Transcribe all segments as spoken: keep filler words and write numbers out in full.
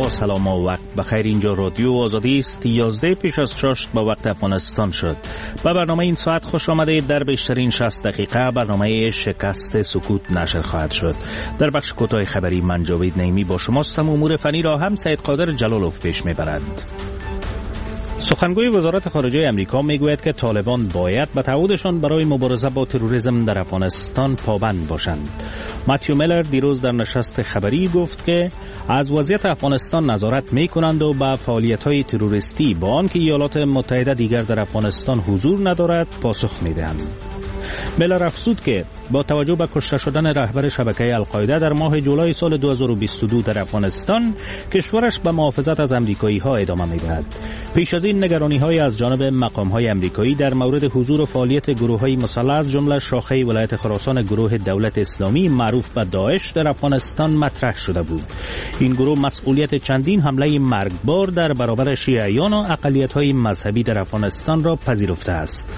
با سلام و وقت بخیر. اینجا رادیو آزادی است. یازده پیش از چاشت با وقت افغانستان شد. به برنامه این ساعت خوش آمدید. در بیشترین شصت دقیقه برنامه شکست سکوت نشر خواهد شد. در بخش کوتاه خبری من جاوید نعیمی با شماستم. امور فنی را هم سید قادر جلالوف پیش میبرند. سخنگوی وزارت خارجه امریکا میگوید که طالبان باید به تعهدشان برای مبارزه با تروریسم در افغانستان پابند باشند. ماتیو میلر دیروز در نشست خبری گفت که از وضعیت افغانستان نظارت میکنند و به فعالیت‌های تروریستی با آنکه ایالات متحده دیگر در افغانستان حضور ندارد پاسخ میدهند. میلر افزود که با توجه به کشته شدن رهبر شبکه القاعده در ماه جولای سال دو هزار و بیست و دو در افغانستان، کشورش به محافظت از امریکایی ها ادامه میدهد. پیش از این نگرانی های از جانب مقام های امریکایی در مورد حضور و فعالیت گروه های مسلح از جمله شاخه ولایت خراسان گروه دولت اسلامی معروف به داعش در افغانستان مطرح شده بود. این گروه مسئولیت چندین حمله مرگبار در برابر شیعیان و اقلیت های مذهبی در افغانستان را پذیرفته است.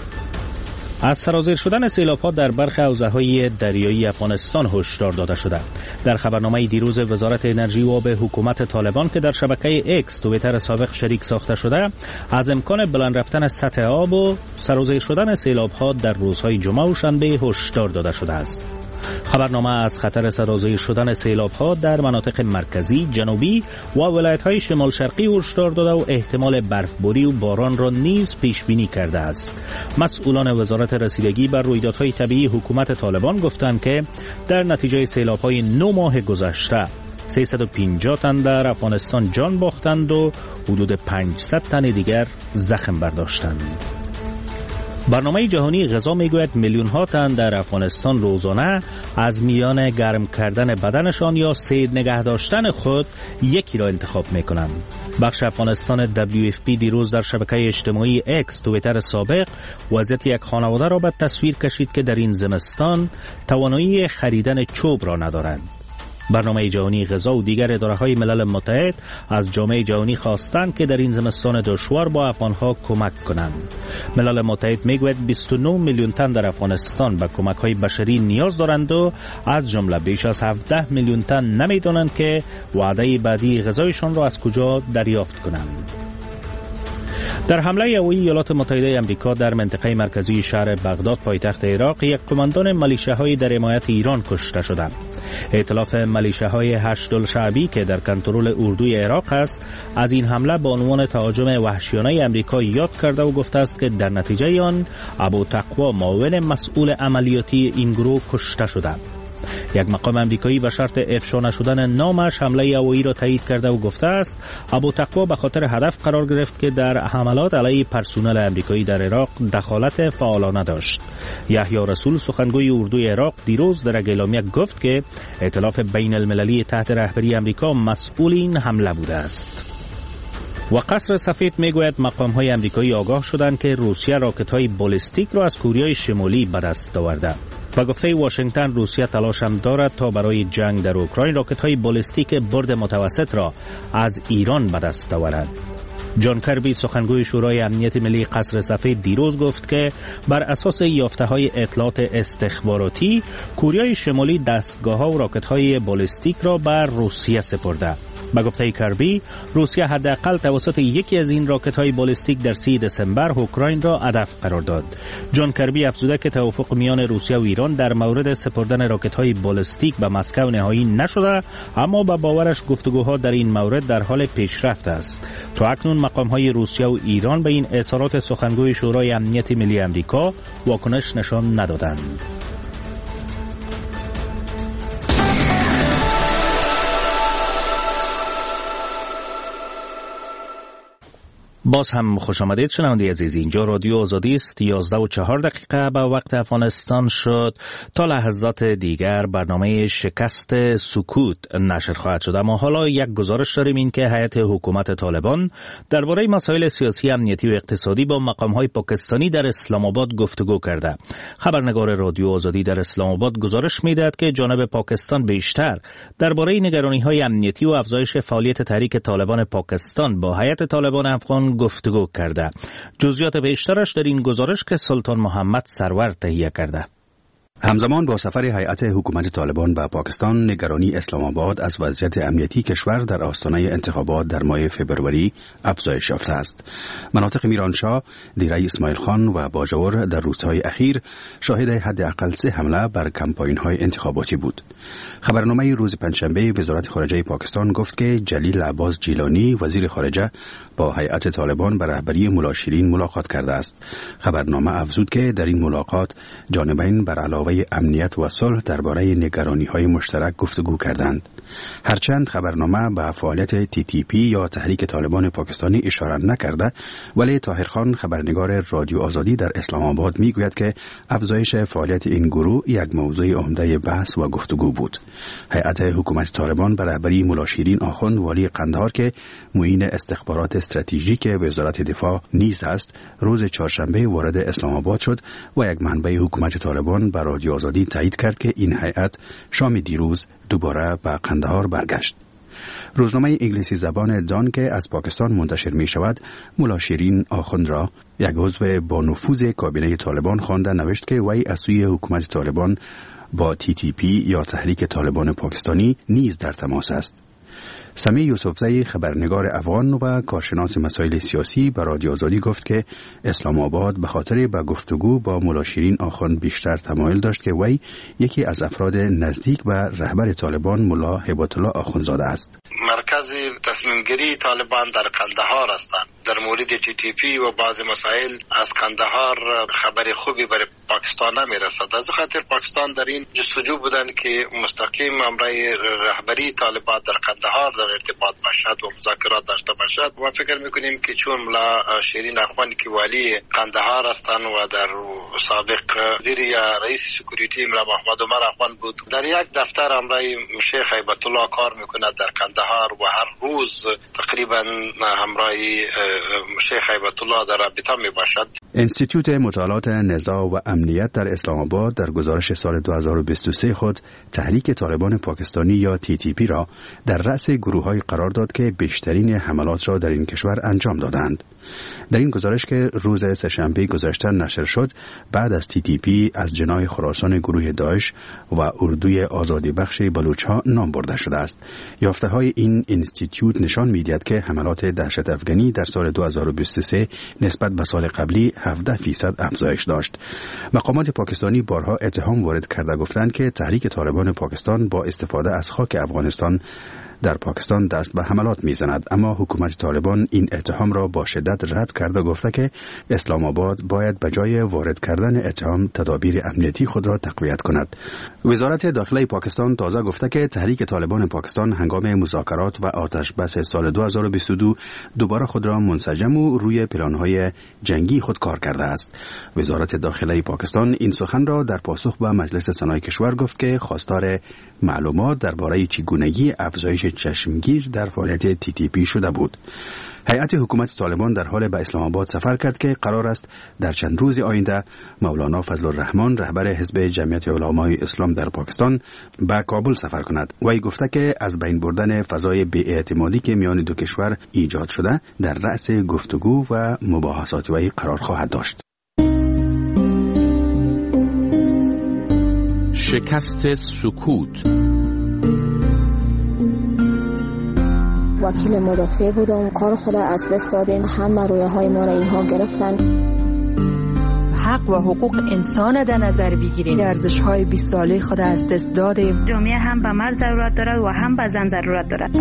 از سرازیر شدن سیلاب‌ها در برخی حوزه‌های دریایی افغانستان هشدار داده شده. در خبرنامه دیروز وزارت انرژی و آب حکومت طالبان که در شبکه اکس توییتر سابق شریک ساخته شده، از امکان بلند رفتن سطح آب و سرازیر شدن سیلاب‌ها در روزهای جمعه و شنبه هشدار داده شده است. خبرنامه از خطر سرازیر شدن سیلاب‌ها در مناطق مرکزی، جنوبی و ولایت‌های شمال شرقی هشدار داده و احتمال برفباری و باران را نیز پیش بینی کرده است. مسئولان وزارت رسیدگی بر رویدادهای طبیعی حکومت طالبان گفتند که در نتیجه سیلاب‌های نه ماه گذشته سیصد و پنجاه تن در افغانستان جان باختند و حدود پانصد تن دیگر زخم برداشتند. برنامه جهانی غذا میگوید میلیون ها تن در افغانستان روزانه از میان گرم کردن بدنشان یا سیر نگه داشتن خود یکی را انتخاب میکنند. بخش افغانستان دبلیو اف پی دیروز در شبکه اجتماعی اکس توییتر سابق وضعیت یک خانواده را به تصویر کشید که در این زمستان توانایی خریدن چوب را ندارند. برنامه جهانی غذا و دیگر اداره‌های ملل متحد از جامعه جهانی خواستند که در این زمستان دشوار با افغان‌ها کمک کنند. ملل متحد میگوید بیست و نه میلیون تن در افغانستان به کمک‌های بشری نیاز دارند و از جمله بیش از هفده میلیون تن نمی‌دانند که وعده بعدی غذایشان را از کجا دریافت کنند. در حمله هوایی ایالات متحده آمریکا در منطقه مرکزی شهر بغداد پایتخت عراق، یک کماندان ملیشه‌های در حمایت ایران کشته شدند. ائتلاف ملیشه‌های هشت‌الشعبی که در کنترل اردوی عراق است، از این حمله به عنوان تهاجم وحشیانه آمریکا یاد کرده و گفته است که در نتیجه آن ابوتقوا معاون مسئول عملیاتی این گروه کشته شده. یک مقام امریکایی به شرط افشا نشدن نامش حمله هوایی را تایید کرده و گفته است ابوتقوا به خاطر هدف قرار گرفت که در حملات علیه پرسنل امریکایی در عراق دخالت فعالانه داشت. یحیی رسول سخنگوی اردوی عراق دیروز در اعلامیه گفت که ائتلاف بین المللی تحت رهبری امریکا مسئول این حمله بوده است. و قصر سفید میگوید مقام‌های امریکایی آگاه شدند که روسیه راکت‌های بالستیک را از کره شمالی به دست آورده. با گفته واشنگتن، روسیه تلاش هم دارد تا برای جنگ در اوکراین راکت‌های بالستیک برد متوسط را از ایران به دست آورد. جان کربی سخنگوی شورای امنیت ملی قصر سفید دیروز گفت که بر اساس یافته‌های اطلاعات استخباراتی کره شمالی دستگاه‌ها و راکت‌های بالستیک را بر روسیه سپرده. با گفته کربی، روسیه حداقل توسط یکی از این راکت‌های بالستیک در سی دسامبر اوکراین را هدف قرار داد. جان کربی افزوده که توافق میان روسیه و ایران در مورد سپردن راکت‌های بالستیک به مسکو نهایی نشده، اما با باورش گفتگوها در این مورد در حال پیشرفت است. تا اکنون مقام‌های روسیه و ایران به این اظهارات سخنگوی شورای امنیت ملی آمریکا واکنش نشان ندادند. باز هم خوش آمدید شنونده عزیز. اینجا رادیو آزادی است. یازده و چهار دقیقه به وقت افغانستان شد. تا لحظات دیگر برنامه شکست سکوت نشر خواهد شد. اما حالا یک گزارش داریم، این که هیئت حکومت طالبان درباره مسائل سیاسی، امنیتی و اقتصادی با مقام‌های پاکستانی در اسلام آباد گفتگو کرده. خبرنگار رادیو آزادی در اسلام آباد گزارش می‌دهد که جانب پاکستان بیشتر درباره نگرانی‌های امنیتی و افزایش فعالیت تحریک طالبان پاکستان با هیئت طالبان افغان گفتگو کرده. جزئیات بیشترش در این گزارش که سلطان محمد سرور تهیه کرده. همزمان با سفر هیئت حکومت طالبان به پاکستان، نگرانی اسلام آباد از وضعیت امنیتی کشور در آستانه انتخابات در ماه فوریه افزایش یافته است. مناطق میرانشاه، دیره اسماعیل خان و باجور در روزهای اخیر شاهد حداقل سه حمله بر کمپاین‌های انتخاباتی بود. خبرنامه روز پنجشنبه وزارت خارجه پاکستان گفت که جلیل عباس جیلانی وزیر خارجه با هیئت طالبان به رهبری ملا شیرین ملاقات کرده است. خبرنامه افزود که در این ملاقات جانبین بر علاوه امنیت و صلح درباره نگرانی‌های مشترک گفتگو کردند. هرچند خبرنامه به فعالیت تی تی پی یا تحریک طالبان پاکستانی اشاره نکرده، ولی طاهرخان خبرنگار رادیو آزادی در اسلام آباد میگوید که افزایش فعالیت این گروه یک موضوع عمده بحث و گفتگو بود. هیئت حکومت طالبان به رهبری ملا شیرین آخوند والی قندهار که معین استخبارات استراتژیک وزارت دفاع نیز است، روز چهارشنبه وارد اسلام آباد شد و یک منبع حکومت طالبان بر رادیو آزادی تایید کرد که این هیئت شام دیروز دوباره به قندهار برگشت. روزنامه انگلیسی زبان دان که از پاکستان منتشر می شود، ملا شیرین آخوند را یک عضو با نفوذ کابینه طالبان خوانده نوشت که وی از سوی حکومت طالبان با تی تی پی یا تحریک طالبان پاکستانی نیز در تماس است. سمی یوسفزئی خبرنگار افغان و کارشناس مسائل سیاسی به رادیو آزادی گفت که اسلام آباد به خاطر به گفتگو با ملا شیرین آخوند بیشتر تمایل داشت که وی یکی از افراد نزدیک به رهبر طالبان ملا هیبت الله آخوندزاده است. مرکز تصمیم گیری طالبان در قندهار هستند. در مورد تی تی پی و بعض مسائل از قندهار خبر خوبی برای پاکستان نمیرسد. از خاطر پاکستان در این جستجو بودن که مستقیم امرای رهبری طالبان در قندهار در ارتباط باشد و مذاکرات داشته باشد. ما فکر میکنیم که چون ملا شیرین آخوند که والی قندهار هستند و در سابق وزیر یا رئیس سکیوریتی ملا محمد عمر آخوند بود، در یک دفتر امرای شیخ هیبت الله کار میکند در قندهار و هر روز تقریبا همراه شیخ هیبت الله در رابطه می باشد. انستیتوت مطالعات نزاع و امنیت در اسلام آباد در گزارش سال دو هزار و بیست و سه خود تحریک طالبان پاکستانی یا تی تی پی را در رأس گروه‌های قرار داد که بیشترین حملات را در این کشور انجام دادند. در این گزارش که روز سه‌شنبه گذشته نشر شد، بعد از تی تی پی از جناح خراسان گروه داعش و اردوی آزادی بخش بلوچ‌ها نام برده شده است. یافته‌های این انستیتوت نشان می‌دهد که حملات دهشت افغانی در سال دو هزار و بیست و سه نسبت به سال قبلی هفده فیصد افزایش داشت. مقامات پاکستانی بارها اتهام وارد کرده گفتند که تحریک طالبان پاکستان با استفاده از خاک افغانستان در پاکستان دست به حملات میزند، اما حکومت طالبان این اتهام را با شدت رد کرده گفته که اسلام آباد باید به جای وارد کردن اتهام تدابیر امنیتی خود را تقویت کند. وزارت داخله پاکستان تازه گفته که تحریک طالبان پاکستان هنگام مذاکرات و آتش بس سال دو هزار و بیست و دو دوباره خود را منسجم و روی پلان‌های جنگی خود کار کرده است. وزارت داخله پاکستان این سخن را در پاسخ به مجلس سنای کشور گفت که خواستار معلومات درباره چگونگی افزایش چشمگیر در فعالیت تی تی پی شده بود. هیئت حکومت طالبان در حال به اسلام آباد سفر کرد که قرار است در چند روز آینده مولانا فضل الرحمن رهبر حزب جمعیت علمای اسلام در پاکستان به کابل سفر کند. وی گفته که از بین بردن فضای بی‌اعتمادی که میان دو کشور ایجاد شده در رأس گفتگو و مباحثات وی قرار خواهد داشت. شکست سکوت. وکیل مدافع بودم، کار خود از دست دادیم، همه رویاهای ما را اینها گرفتن. حق و حقوق انسان در نظر بگیریم، ارزش‌های بیست ساله خود از دست دادیم. جامعه هم به مرد ضرورت دارد و هم به زن ضرورت دارد.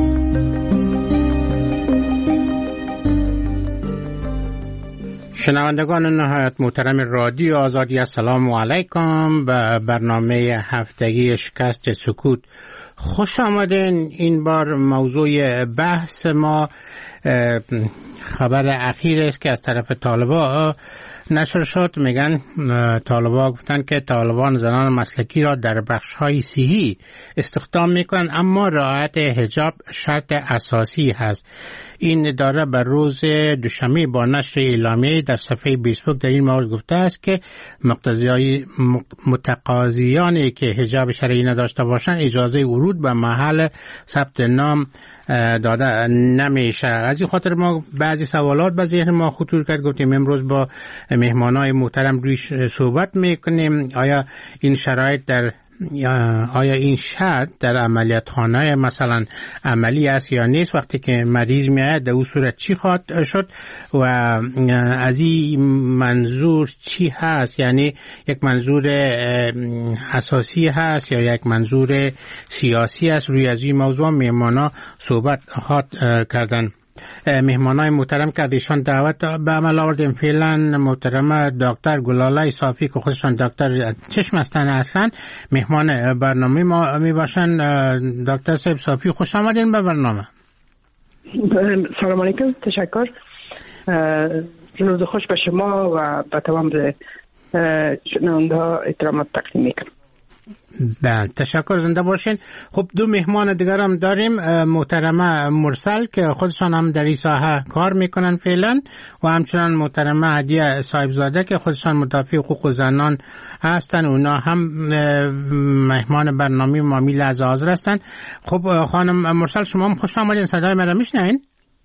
شنوندگان نهایت محترم رادیو آزادی، السلام علیکم. به برنامه هفتگی شکست سکوت خوش آمدین. این بار موضوع بحث ما خبر اخیر است که از طرف طالبان نشر شد. میگن طالبان گفتن که طالبان زنان مسلکی را در بخش‌های صحی استخدام میکنن، اما رعایت حجاب شرط اساسی هست. این اداره بر روز دوشنبه با نشر اعلامیه در صفحه فیسبوک در این مورد گفته است که مقتضیای متقاضیانی که حجاب شرعی نداشته باشند اجازه ورود به محل ثبت نام داده نمیشه. از این خاطر ما بعضی سوالات به ذهن ما خطور کرد، گفتیم امروز با مهمانای محترم رویش صحبت میکنیم. آیا این شرایط در آیا این شرط در عملیات خانه مثلا عملی است یا نیست؟ وقتی که مریض میاد در اون صورت چی خواهد شد و از این منظور چی هست؟ یعنی یک منظور اساسی هست یا یک منظور سیاسی است؟ روی از این موضوع مهمانا صحبت خواهد کردن. مهمانای محترم که ایشان دعوت به عمل آوردیم فعلا محترم دکتر گلاله صافی که خودشان دکتر چشم هستن اصلا مهمان برنامه ما می باشن. دکتر صاحب صافی خوش آمدین به برنامه. سلام علیکم، تشکر. روز خوش به شما و به تمام شنونده ها احترامات تقدیم میکنم. بله تشکر، زنده باشین. خب دو مهمان دیگر هم داریم، محترمه مرسل که خودشان هم در این ساحه کار میکنن فعلا و همچنان محترمه هدیه صاحبزاده که خودشان مدافع حقوق زنان هستن، اونا هم مهمان برنامه ما می لحظه حاضر هستن. خب خانم مرسل شما هم خوش آمدین، صدای مرا میشنوین؟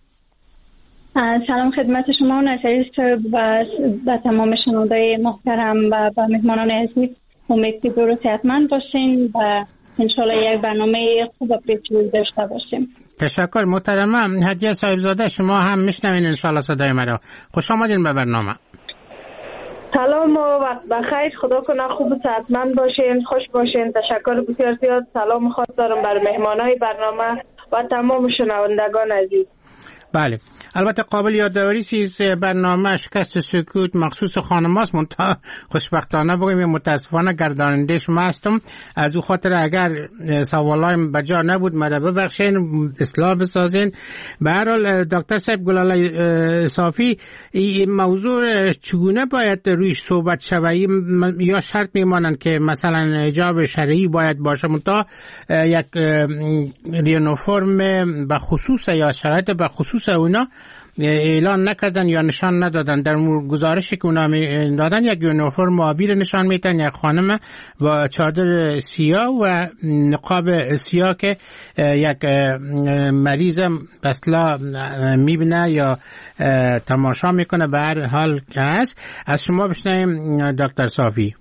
سلام خدمت شما و نشریست و به تمام شنوندای محترم و به مهمانان عزیز. امید که درست صحتمند باشین و انشالله یک برنامه خوب و پیچیده داشته باشیم. تشکر محترمه هدیه صاحبزاده، شما هم میشنوین انشالله صدای مرا. خوش آمدین به برنامه. سلام و وقت بخیر، خدا کنه خوب و صحتمند باشین، خوش باشین. تشکر بسیار زیاد. سلام خاص دارم بر مهمانای برنامه و تمام شنوندگان عزیز. بله البته قابل یادآوری است برنامه شکست سکوت مخصوص خانم هاست، منتها خوشبختانه بگویم متاسفانه گرداننده شما هستم. از او خاطر اگر سوالایم بجا نبود مرا ببخشین، اصلاح بسازین. به هر حال دکتر صاحب گلاله صافی، این موضوع چگونه باید رویش صحبت شود؟ یا شرط میمانند که مثلا حجاب شرعی باید باشه منتها یک یونیفرم به خصوص یا شرایط به خصوص اونا اعلان نکردن یا نشان ندادن؟ در گزارشی که اونا دادن یک یونیفرم آبی نشان میدن، یک خانم با چادر سیاه و نقاب سیاه که یک مریض اصلا میبینه یا تماشا میکنه. به هر حال که هست از شما بشنویم دکتر صافی.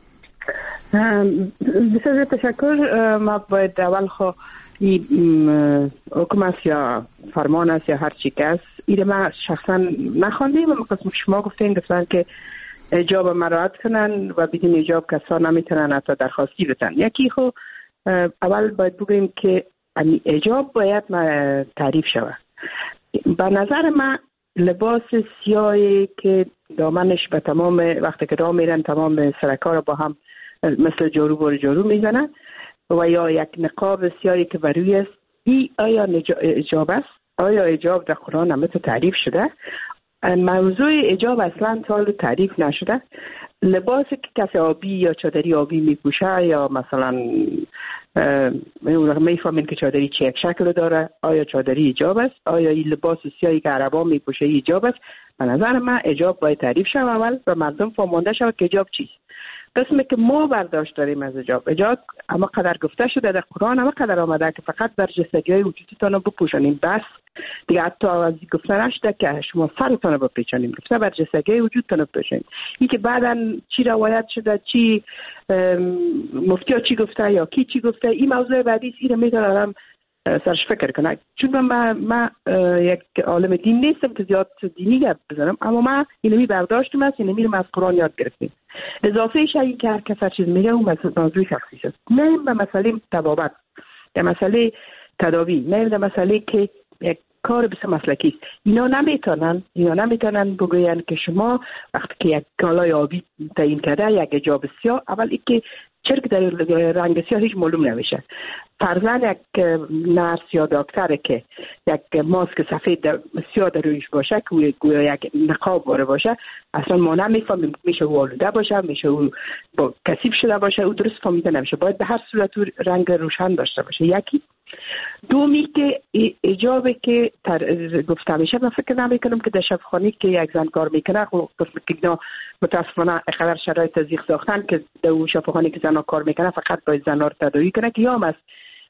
بسیار تشکر. ما باید اول خو این حکم است یا فرمان است یا هر چی که است، این من شخصا نخواندیم و قسم شما گفتین گفتن که حجاب مراعات کنن و بدون حجاب کسا نمیتونن حتی درخواستی بدن. یکی خو اول باید بگویم که حجاب باید تعریف شود. به نظر من لباس سیاهی که دامنش به تمام وقتی که راه میرن تمام سرکا رو با هم مثل جارو بار جارو میزنن و یا یک نقاب سیاهی که بر روی است، این آیا حجاب است؟ آیا حجاب در قرآن هم تعریف شده؟ موضوع حجاب اصلا تا تعریف نشده. لباسی که کسی آبی یا چادری آبی میپوشه یا مثلا میفهمین که چادری چه یک شکل داره، آیا چادری حجاب است؟ آیا این لباس سیاهی که عربا میپوشه حجاب است؟ به نظر من حجاب باید تعریف شود اول و مردم فهمانده شود که حجاب چیست. قسمی که ما برداشت داریم از حجاب، حجاب اما قدر گفته شده در قرآن، اما قدر آمده که فقط برجستگی های وجودتان رو بپوشانیم، بس دیگه حتی از گفته نشده که شما سرتان رو بپیچانیم، گفته برجستگی های وجودتان رو بپوشانیم. این که بعدا چی روایت شده، چی مفتی ها چی گفته یا کی چی گفته، این موضوع بعدی این رو میتونم سرش فکر کنم. چون من, من یک عالم دین نیستم که زیاد دینی گپ بزنم، اما من اینمی برداشتم است، اینمی رو از قرآن یاد گرفتیم. اضافه شایی که هر کس هر چیز میگه اون موضوع شخصی است. نه به مسئله طبابت، به مسئله تداوی، نه به مسئله که یک کار بس مسلکی است. اینا نمیتونن اینا نمیتونن بگوین که شما وقتی که یک کالای آبی تعیین کرده یک حجاب سیاه، اول اینکه چرک در رنگ سیاه هیچ معلوم نمیشه. فرضاً یک نرس یا دکتر که یک ماسک سفید سیاه در رویش باشه که گویا یک نقاب باره باشه، اصلا ما نمیفهمیم. میشه او آلوده باشه، میشه او با کثیف شده باشه، او درست فهمیده نمیشه. باید به هر صورت رنگ روشن داشته باشه. یکی دومی که حجابی که گفته میشه، من فکر نمیکنم که در شفاخانه که یک زن کار میکنه، خب که اینا متاسفانه اخر شرایط زیغ ساختن که در اون شفاخانه که زنها کار میکنه فقط باید زنها رو تداوی کنه که یا هم از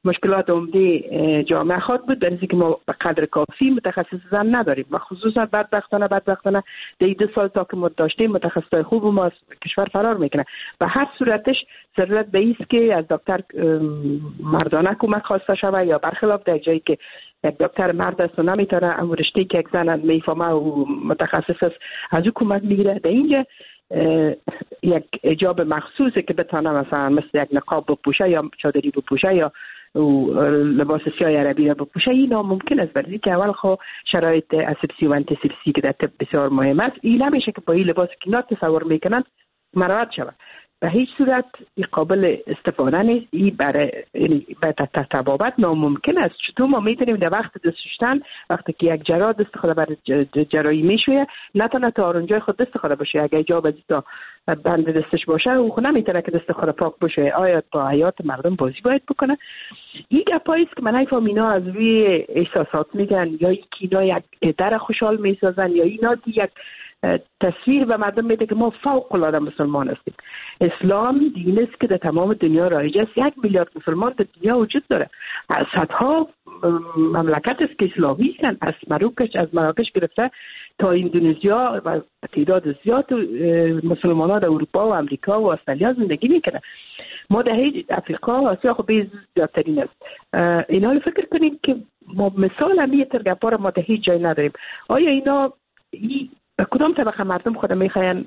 مشکلات عمده جامعه خود بود، برای اینکه ما به قدر کافی متخصص زن نداریم و خصوصا بدبختانه بدبختانه در دو سال تا که ما داشتیم متخصصای خوب ما از کشور فرار میکنه. و هر صورتش ضرورت به ایست که از دکتر مردانه کمک خواسته شود، یا برخلاف در جایی که یک دکتر مرد است و نمیتونه اون رشته که یک زن میفهمه و متخصص است از او کمک میگیره. در اینجا یک حجاب مخصوصی که بتونه مثلا مثل یک نقاب بپوشه یا چادری بپوشه یا لباس سیاه عربی را بپوشه، این ناممکن است، برای که اول خو شرایط اسپسی و انتسپسی که در طب بسیار مهم است این نمیشه که با این لباس که اینا تصور میکنن مراعات شود. به هیچ صورت این قابل استفاده نیست، این برای یعنی به تطبابت ناممکن است. چطور ما میتونیم در وقت دست شستن وقتی که یک جراح دست خود برای جراحی میشویه نتونه تا آرنجای خود دست خود باشه، اگه جا بزی تا بند دستش باشه او خود نمیتونه که دست خود پاک باشه. آیا با حیات مردم بازی باید بکنه؟ این گپایی است که من نفهم اینا از روی احساسات میگن، یا اینکه اینا یک در خوشحال میسازن، یا اینا یک تصویر به مردم میده که ما فوق العاده مسلمان هستیم. اسلام دین است که در تمام دنیا رایج است. یک میلیارد مسلمان در دنیا وجود داره. صدها مملکت است که اسلامی هستند، از مراکش از مراکش گرفته تا اندونزیا و تعداد زیاد مسلمانان در اروپا و امریکا و استرالیا زندگی میکنن. ما در افریقا و آسیا خب زیادترین است. اینا رو فکر کنیم که ما مثال همی ترگپا رو ما در هیچ جای نداریم. آیا اینا ای کدام طبقه مردم خود میخواین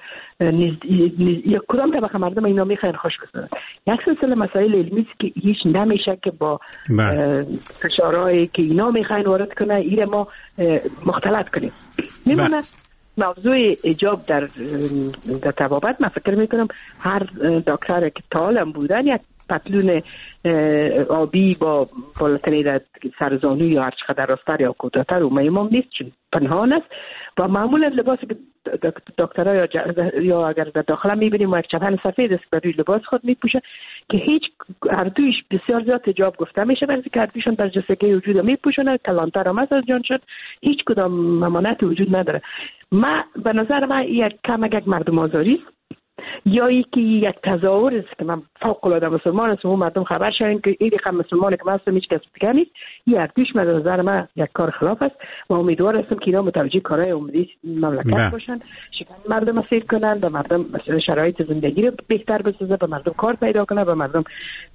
یا کدام طبقه مردم اینا میخواین خوش بسازن؟ یک سلسله مسائل علمی است که هیچ نمیشه که با فشارهایی که اینا میخواین وارد کنه این ما مختلط کنیم. میمونه موضوع حجاب در در طبابت. من فکر میکنم هر دکتر که طالم بودن یک پتلون آبی با بالاتنی در سرزانو یا هر چقدر راستر یا کوتاه‌تر و میمام نیست، چون پنهان است و معمولا لباسی که دکترها یا, یا اگر در داخل میبینیم و یک چپن سفید است بر روی لباس خود میپوشه که هیچ هر دویش بسیار زیاد حجاب گفته میشه، برای که هر دویشون در جسگه وجود میپوشونه، کلانتر هم از جان شد، هیچ کدام ممانعتی وجود نداره. ما به نظر من یک کم یک مردم آزاری است، یا یکی یک تظاهر است که من فوق العاده مسلمان هستم و مردم خبر شوند که این رقم مسلمانی که من هستم هیچ کس دیگه نیست. این اردوش به نظر من یک کار خلاف است و امیدوار هستم که اینا متوجه کارهای عمده مملکت باشن، شکن مردم اسیر کنن، به مردم مثلا شرایط زندگی رو بهتر بسازه، به مردم کار پیدا کنه، به مردم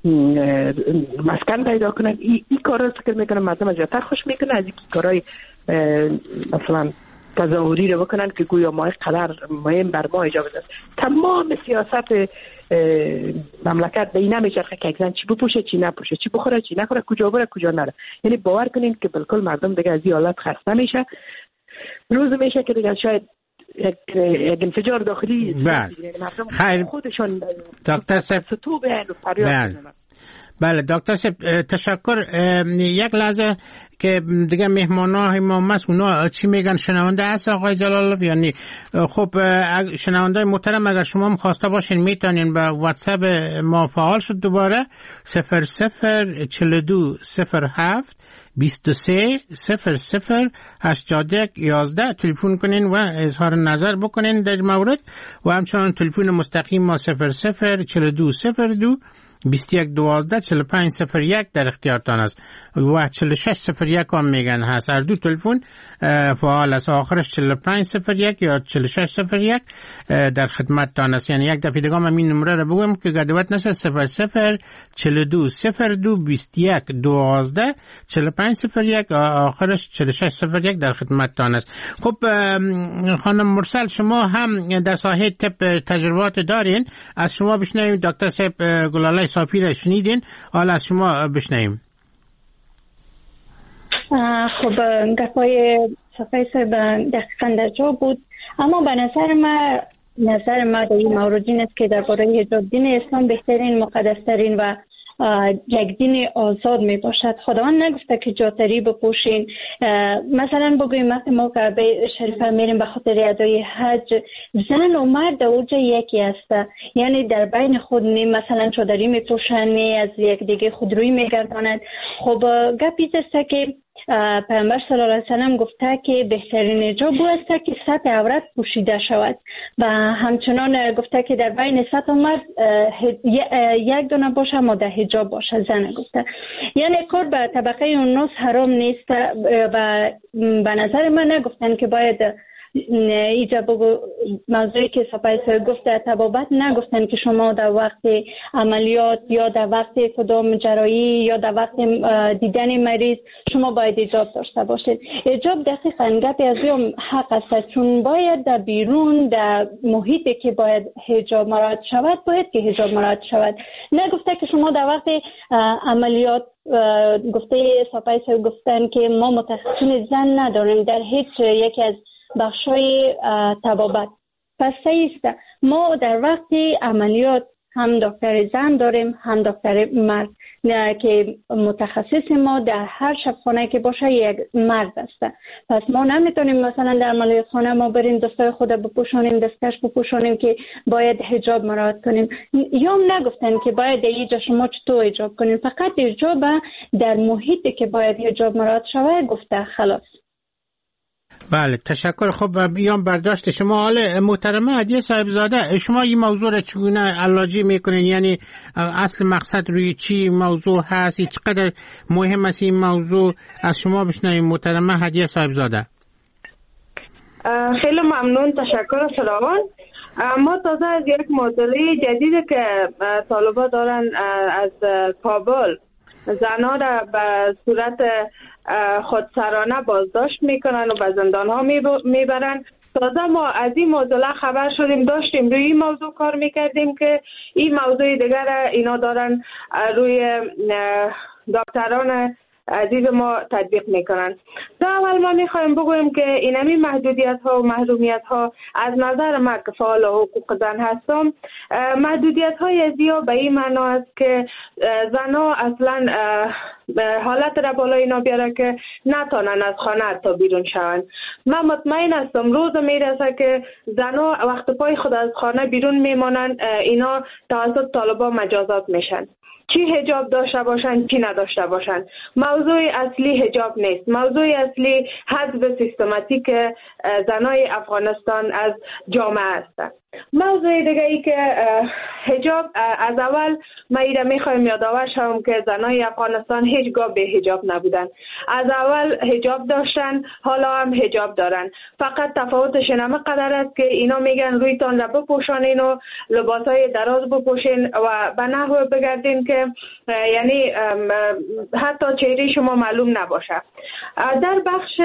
مسکن پیدا کنن. این ای کارا فکر میکنم مردم از زیادتر خوش میکنه از اینکه کارهای مثلا تظاهری رو بکنن که گویا ما قدر مهم بر ما اجازه است. تمام سیاست مملکت به این نمیچرخه که یک زن چی بپوشه چی نپوشه، چی بخوره چی نخوره، کجا بره کجا نره. یعنی باور کنین که بالکل مردم دیگه از این حالت خسته میشه. روز میشه که دیگه شاید یک یک انفجار داخلی خیر خودشون دکتر صاحب تو به فریاد بزنن. بله دکتر صاحب تشکر. یک لحظه که دیگه مهمانای ما مس اونا چی میگن شنونده هست آقای جلال یعنی خب شنونده محترم اگر شما خواسته باشین میتونین به واتساپ ما فعال شد دوباره صفر صفر چهل و دو صفر هفت بیست و سه صفر صفر هشتاد و یک یازده تلفن کنین و اظهار نظر بکنین در مورد و همچنان تلفن مستقیم ما صفر صفر چهل و دو صفر دو بیست و یک دوازده چهل و پنج صفر یک در اختیارتان است و چهل و شش صفر یک هم میگن هست. هر دو تلفن فعال است، آخرش چهل و پنج صفر یک یا چهل و شش صفر یک در خدمتتان است. یعنی یک دفعه دیگه من این نمره رو بگم که گدوت نشه صفر صفر چهل و دو صفر دو بیست و یک دوازده چهل و پنج صفر یک آخرش چهل و شش صفر یک در خدمتتان است. خب خانم مرسل شما هم در ساحه طب تجربات دارین، از شما بشنویم. دکتر صاحب گلاله صافی را شنیدین، حالا از شما بشنویم. خب گپای صفحه صاحب دقیقا در جا بود، اما به نظر ما نظر ما در این مورد این است که درباره حجاب دین اسلام بهترین مقدسترین و یک دین آزاد می باشد. خداوند نگفته که جاتری بپوشین. مثلا بگویم وقتی ما کعبه شریفه میریم به خاطر ادای حج، زن و مرد اوجه یکی است، یعنی در بین خود نی مثلا چادری می پوشن، از یک دیگه خودرویی می گرداند. خب گپی است که پیامبر صلی الله علیه و سلم گفته که بهترین حجاب او است که سطح عورت پوشیده شود و همچنان گفته که در بین سطح مرد یک دانه باشه ماده حجاب باشه. زن گفته یعنی کار به طبقه اوناس حرام نیست و به نظر من نگفتن که باید ایجا بگو موضوعی که سپایس گفته تبابت نگفتن که شما در وقت عملیات یا در وقت کدام جراحی یا در وقت دیدن مریض شما باید حجاب داشته باشید. حجاب دقیقاً گپی از اون حق است، چون باید در بیرون در محیطی که باید حجاب مراعات شود باید که حجاب مراعات شود. نگفته که شما در وقت عملیات گفته سپایس گفتن که ما متخصصین زن نداریم در هیچ یکی از بخشای طبابت. پس سیسته ما در وقت عملیات هم دکتر زن داریم هم دکتر مرد که متخصص ما در هر شبخانه که باشه یک مرد است. پس ما نمیتونیم مثلا در عملیات خانه ما بریم دستای خود بپوشانیم دستکش بپوشانیم که باید حجاب مراعات کنیم. یا هم نگفتن که باید اینجا شما چطور حجاب کنیم، فقط حجاب در محیطی که باید حجاب مراعات شود گفته خلاص. بله تشکر. خب بیام برداشت شما. حالا محترمه هدیه صاحبزاده شما این موضوع را چگونه علاجی میکنین؟ یعنی اصل مقصد روی چی موضوع هست؟ چقدر مهم است این موضوع؟ از شما بشنویم محترمه هدیه صاحبزاده. خیلی ممنون، تشکر فراوان. ما تازه از یک معضله جدیدی که طالبا دارن از کابل زنها را به صورت خودسرانه بازداشت میکنن و به زندان ها میبرن. تازه ما از این موضوع خبر شدیم، داشتیم روی این موضوع کار میکردیم که این موضوع دیگر اینا دارن روی دکتران عزیز ما تطبیق میکنن. در اول ما میخوایم بگویم که اینمی محدودیت ها و محرومیت ها از نظر ما که فعال حقوق زن هستم، محدودیت های ازیا به این معنا است که زنها اصلا حالت را بالای اینا بیاره که نتانن از خانه حتی بیرون شون. من مطمئن هستم روز میرسه که زنها وقت پای خود از خانه بیرون میمانن، اینا توسط طالبا مجازات میشن. چی حجاب داشته باشن چی نداشته باشن، موضوع اصلی حجاب نیست. موضوع اصلی حذف سیستماتیک زنای افغانستان از جامعه است. موضوع دیگه ای که حجاب از اول ما ایره میخوایم یادآور شوم که زنای افغانستان هیچگاه به حجاب نبودن. از اول حجاب داشتن، حالا هم حجاب دارن. فقط تفاوتش نمی قدر است که اینا میگن رویتان را بپوشانین و لباسای دراز بپوشین و به نحو بگردین که یعنی حتی چهره شما معلوم نباشه. در بخش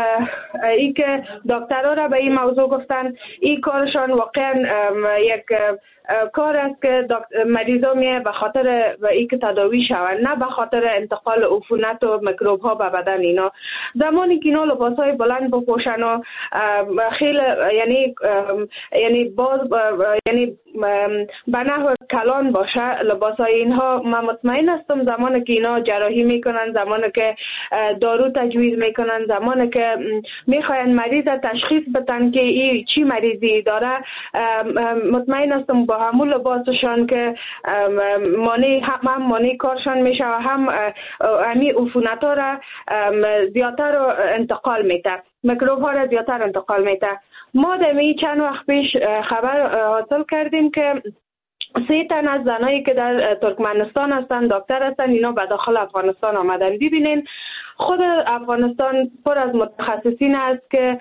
ای که دکترها را به این موضوع گفتن، این کارشان واقعا یک کار است که مریضا میه به خاطر ای که تداوی شوند، نه به خاطر انتقال عفونت و میکروب ها به بدن اینا. زمانی که اینا لباس های بلند بپوشن و خیلی یعنی یعنی باز یعنی به نحو کلان باشه لباس های اینها، من مطمئن هستم زمانی که اینا جراحی میکنن، زمانی که دارو تجویز میکنن، زمانی که میخواین مریض تشخیص بدن که این چی مریضی داره، مطمئن هستم با همون لباسشان که مانع هم مانع کارشان میشه و هم همین عفونت ها را زیادتر رو انتقال میده، میکروب ها را زیادتر انتقال میده. ما دمی چند وقت پیش خبر حاصل کردیم که سه تن از زنایی که در ترکمنستان هستن دکتر هستن، اینا به داخل افغانستان آمدن. ببینین خود افغانستان پر از متخصصین است که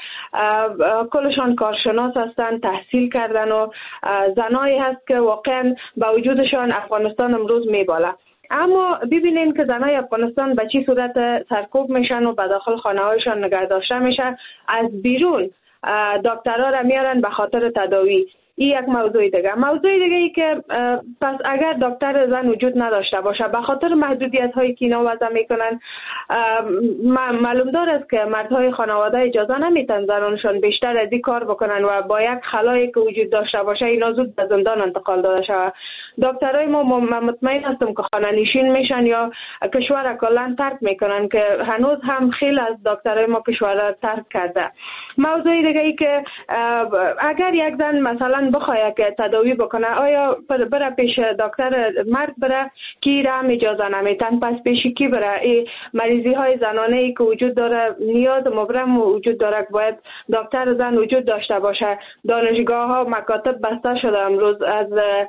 کلشان کارشناس هستن، تحصیل کردن و زنایی هست که واقعا با وجودشان افغانستان امروز میباله. اما ببینین که زنای افغانستان به چی صورت سرکوب میشن و به داخل خانه هایشان نگه داشته میشن، از بیرون دکترها را میارن به خاطر تداوی. این یک موضوع دیگه. موضوع دیگه ای که پس اگر دکتر زن وجود نداشته باشه به خاطر محدودیت هایی که اینا وضع میکنن، معلوم دار است که مردهای خانواده اجازه نمیتن زنانشان بیشتر از این کار بکنن و با یک خلایی که وجود داشته باشه اینا زود به زندان انتقال داده شود. دکترای ما مطمئن هستم که خانه نشین میشن یا کشور کلا ترک میکنن که هنوز هم خیلی از دکترای ما کشور را ترک کرده. موضوع دیگه ای که اگر یک زن مثلا بخواد که تداوی بکنه آیا بره پیش دکتر مرد بره کی را اجازه نمیتن، پس پیش کی بره؟ این مریضی های زنانه ای که وجود داره نیاز مبرم وجود داره، باید دکتر زن وجود داشته باشه. دانشگاه ها مکاتب بسته شده امروز، از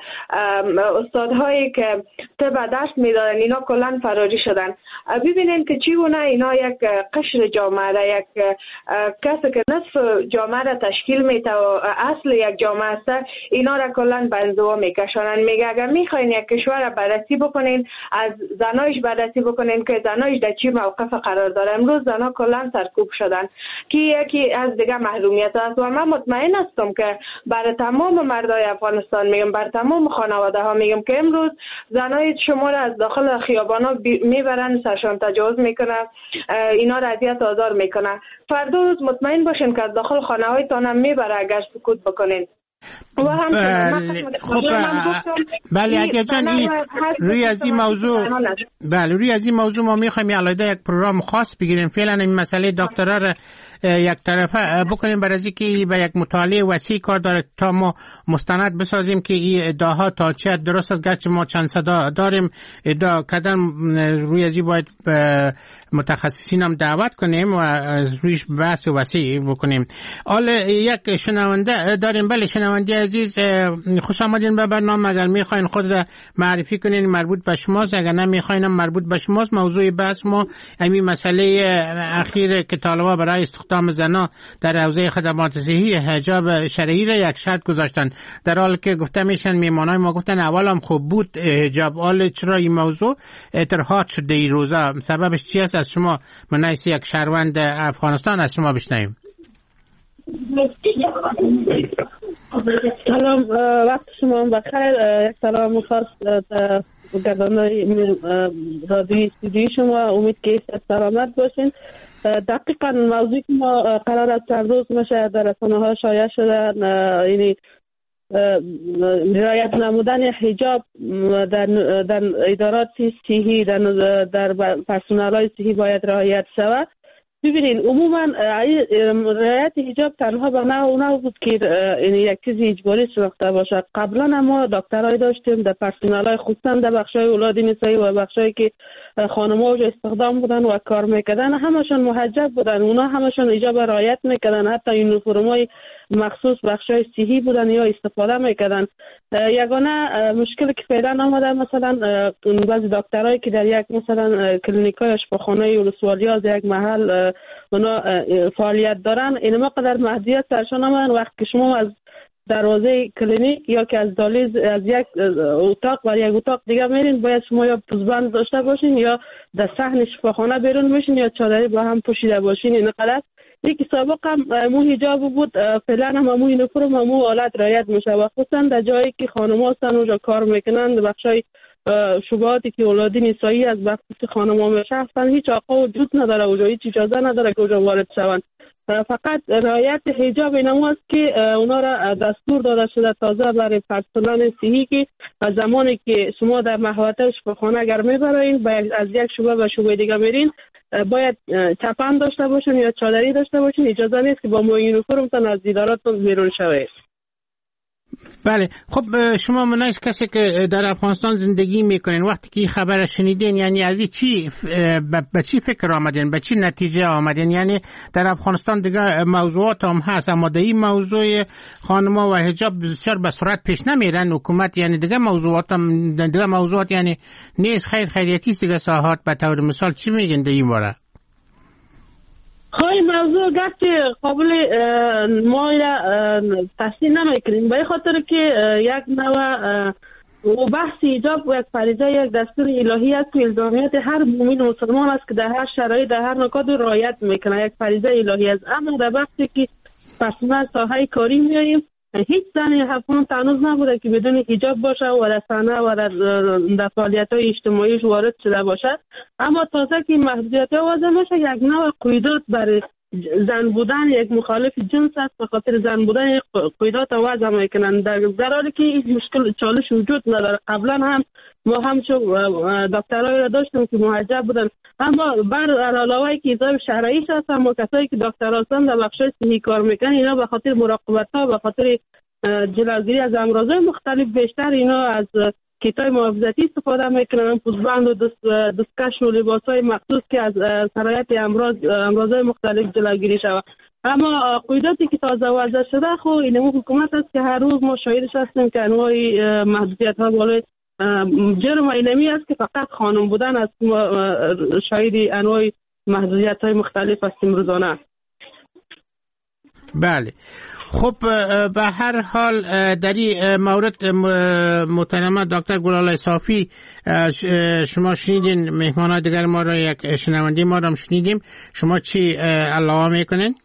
استادهایی که طب درس میدادن اینا کلا فراری شدن. ببینین که چگونه اینا یک قشر جامعه را، یک کسی که نصف جامعه را تشکیل میده و اصل یک جامعه است، اینا را کلا به انزوا میکشانن. میگه اگر میخواین یک کشور را بررسی بکنین از زنایش بررسی بکنین که زنایش در چی موقف قرار داره. امروز زنا کلا سرکوب شدن که یکی از دیگه محرومیت است و من مطمئن هستم که برای تمام مردای افغانستان میگم، بر تمام خانواده ها میگم که امروز زنای شما را از داخل خیابانا میبرن، سرشان تجاوز میکنن، اینا را اذیت آزار میکنن. فردا روز مطمئن باشین که از داخل خانه هایتان هم میبره اگر سکوت بکنین. و هم بله خب بله اگر جان این روی از این موضوع بله روی از این موضوع ما میخوایم علاوه یک پروگرام خاص بگیریم. فعلا این مسئله دکترا را یک طرفه بکنیم برای اینکه به یک مطالعه وسیع کار داره تا ما مستند بسازیم که این ادعاها تا چه درست است. گرچه ما چند صدا داریم ادعا کردن، روی از این باید متخصصین هم دعوت کنیم و رویش بحث وسیع بکنیم. حالا یک شنونده داریم. بله شنونده عزیز خوش آمدین به برنامه. اگر میخواین خود را معرفی کنین مربوط به شماست، اگر نمیخواین مربوط به شماست. موضوع بحث ما همین مسئله اخیر که طالبان برای استخدام زنان در حوزه خدمات صحی حجاب شرعی را یک شرط گذاشتن، در حالی که گفته میشن میمانای ما گفتن اول هم خوب بود حجاب. حالا چرا این موضوع اطراحات شده این روزا؟ سببش چی است؟ از شما منایس یک شهروند افغانستان از شما بشنویم. سلام، وقت شما بخیر. یک سلام خاص گردانای رادیوی استودیوی شما، امید که سلامت باشین. دقیقا موضوعی که ما قرار است چند روز میشه در رسانه ها شایع شده، یعنی رعایت نمودن حجاب در در ادارات صحی، در در پرسنل های صحی باید رعایت شود. ببینین عموما رعایت حجاب تنها به نوع نوع بود که این یک چیز اجباری شناخته باشه. قبلا ما دکترای داشتیم در پرسنل های خصوصا در بخشای اولاد نسایی و بخشایی که خانم‌ها اوج استخدام بودن و کار میکردن همشون محجب بودن، اونا همشون حجاب رعایت میکردن، حتی یونیفرمای مخصوص بخشای صحی بودن یا استفاده میکردن. یگانه مشکلی که پیدا آمده مثلا بعضی دکترایی که در یک مثلا کلینیکای اشپاخانه ولسوالی از یک محل اونا فعالیت دارن، اینما قدر محدودیت سرشان آمدن. وقت که شما از دروازه کلینیک یا که از دالیز از یک اتاق و یک اتاق دیگه میرین، باید شما یا پوزبند داشته باشین یا در صحن شفاخانه بیرون باشین یا چادری با هم پوشیده باشین. این قدر یکی سابق هم مو حجاب بود، فعلا هم مو یونیفرم هم مو حالت رعایت میشه و خصوصا در جایی که خانم‌ها هستن اونجا کار میکنن، بخشای شبهاتی که اولادی نسایی از بخش خانم‌ها میشه هستن، هیچ آقا وجود نداره اونجا، هیچ اجازه نداره که اونجا وارد شوند. فقط رعایت حجاب اینم است که اونا را دستور داده شده تازه برای پرسنل صحی که از زمانی که شما در محوطه شفاخانه اگر میبرین باید از یک شعبه به شعبه دیگه برین، باید چپن داشته باشین یا چادری داشته باشین. اجازه نیست که با مو یونیفرمتون از دیداراتون بیرون شوید. بله خب شما منایس کسی که در افغانستان زندگی میکنین وقتی که خبر شنیدین یعنی از چی به چی فکر آمدین، به چی نتیجه آمدین؟ یعنی در افغانستان دیگه موضوعات هم هست اما در این موضوع خانم‌ها و حجاب بسیار به سرعت پیش نمیرن حکومت، یعنی دیگه موضوعات هم دیگه موضوعات یعنی نیست خیر خیریتی است دیگه ساحات. به طور مثال چی میگین در این باره؟ خواهی موضوع گرچه قابل ما را تحسین نمیکنیم به خاطر که یک نوع و بحث حجاب یک فریضه یک دستور الهی است که الزامیت هر مومن مسلمان است که در هر شرایط در هر نکات رعایت میکنه، یک فریضه الهی است. اما در وقتی که پرسنل ساحه کاری میاییم هیچ زنی افغان تنوز نبوده که بدون حجاب باشه و در صحنه و در فعالیت‌های اجتماعیش وارد شده باشه. اما تازه که محدودیت‌ها وضع میشه یک نوع قیودات برای زن بودن یک مخالف جنس است، به خاطر زن بودن قیدات وضع میکنن، در حالی که این مشکل چالش وجود نداره. قبلا هم ما هم چون دکترایی را داشتیم که محجب بودن، اما بر علاوه که ایزای شرعیش هست، اما کسایی که دکتر هستن در بخشای صحی کار میکنن، اینا به خاطر مراقبت ها، به خاطر جلوگیری از امراضهای مختلف بیشتر اینا از کیتای محافظتی استفاده میکنن، پوزبند و دست دستکش و لباسای مخصوص که از سرایت امراض امراضهای مختلف جلوگیری شود. اما قیداتی که تازه وضع شده خو این حکومت است که هر روز ما شاهدش هستیم که انواع محدودیت ها بالای جرم اینمی است که فقط خانم بودن است. شاهد انواع محدودیت های مختلف هستیم روزانه. بله، خب به هر حال در این مورد محترم دکتر گلالای صافی، شما شنیدین، مهمانان دیگر ما را، یک شنونده ما را شنیدیم، شما چی علاوه میکنین؟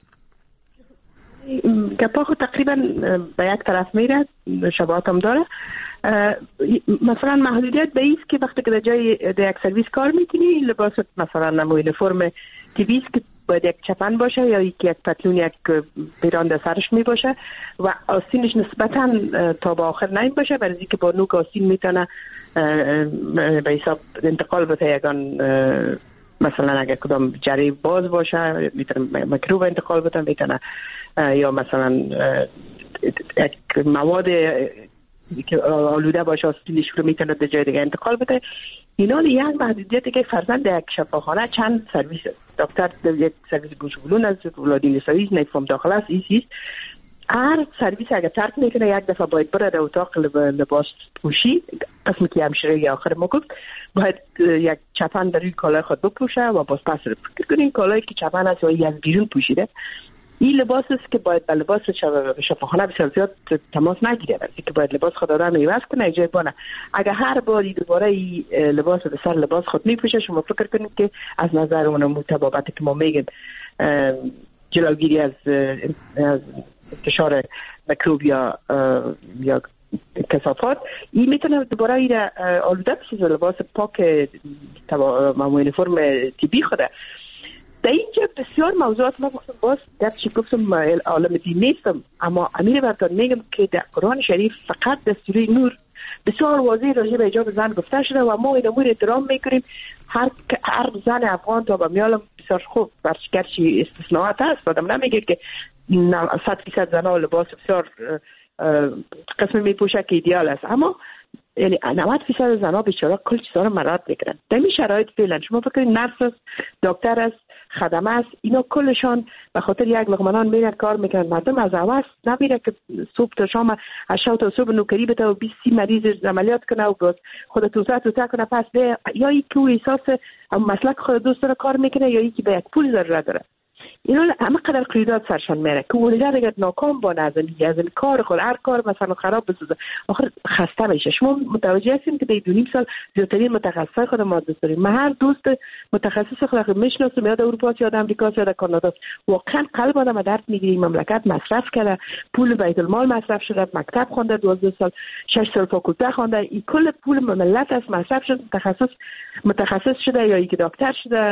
گپا خود تقریبا به یک طرف میره، شباهت هم داره. مثلا محدودیت به ایست که وقتی که در جای در یک سرویس کار میکنی، لباس مثلا نموی فرم تیبیست که باید یک چپن باشه یا یک پتلون یک پیران در سرش می باشه و آستینش نسبتا تا به آخر نیم باشه، برای اینکه با نوک آستین میتونه به حساب انتقال بده یگان، مثلا اگر کدام جری باز باشه میتونه مکروب انتقال بده، میتونه یا مثلا یک مواد که آلوده باشه آستینش رو میتونه در جای دیگه انتقال بده. اینا یک محدودیتی که فرزند یک شفاخانه چند سرویس دکتر در یک سرویس گوشگلون از ولادین سایز نیفهم داخل است ایسیست، هر سرویس اگر ترک میکنه یک دفعه باید بره در اتاق لباس پوشی، قسمی که همشیره یا آخر ما گفت باید یک چپن در روی کالای خود بپوشه و باز پس رو فکر کنین کالایی که چپن است یا از بیرون پوشیده. این لباس است که باید با لباس شفاخانه بسیار زیاد تماس نگیره، ولی که باید لباس خود آدم میوست کنه ایجای بانه. اگر هر باری دوباره این لباس به سر لباس خود میپوشه، شما فکر کنید که از نظر اون مطابقتی که ما میگیم جلوگیری از انتشار میکروب یا یا کثافات، این میتونه دوباره این آلوده بشه لباس پاک معمولی فرم تیبی خوده. در اینجا بسیار موضوعات ما گفتم، باز در چی گفتم عالم دین نیستم، اما امیر برتان میگم که در قرآن شریف فقط دستوری نور بسیار واضح راجع به حجاب زن گفته شده و ما این امور احترام میکنیم. هر هر زن افغان تا به میالم بسیار خوب، برچگرچی استثناءات هست، آدم نمیگه که صد فیصد زنها لباس بسیار قسم میپوشه که ایدئال است، اما یعنی نود فیصد زنها بیچاره کل چیزا رو مراد میکنن. در این شرایط فعلا شما فکر کنید نرس است، دکتر است، خدمه است، اینا کلشان به خاطر یک لقمه میرن کار میکنن. مردم از اول نمیره که صبح تا شام از شب تا صبح نوکری بده و بیست مریض عملیات کنه و باز خود توسعه توسعه کنه، پس به یا یکی احساس مسلک خود دوست داره کار میکنه یا یکی به یک پول ضرورت داره. اینا همه قدر قیودات سرشان میره که اونجا دیگه ناکام با نظمی از این کار خود هر کار مثلا خراب بسازه، آخر خسته میشه. شما متوجه هستین که در دو نیم سال زیادترین متخصصای خود ما دوست داریم. من هر دوست متخصص خود میشناسم، یا در اروپا یا در آمریکا یا در کانادا، واقعا قلب آدم درد میگیره. مملکت مصرف کرده، پول بیت المال مصرف شده، مکتب خونده، دوازده سال شش سال فاکولته خونده، این کل پول ملت است مصرف شده، تخصص متخصص شده یا یک دکتر شده،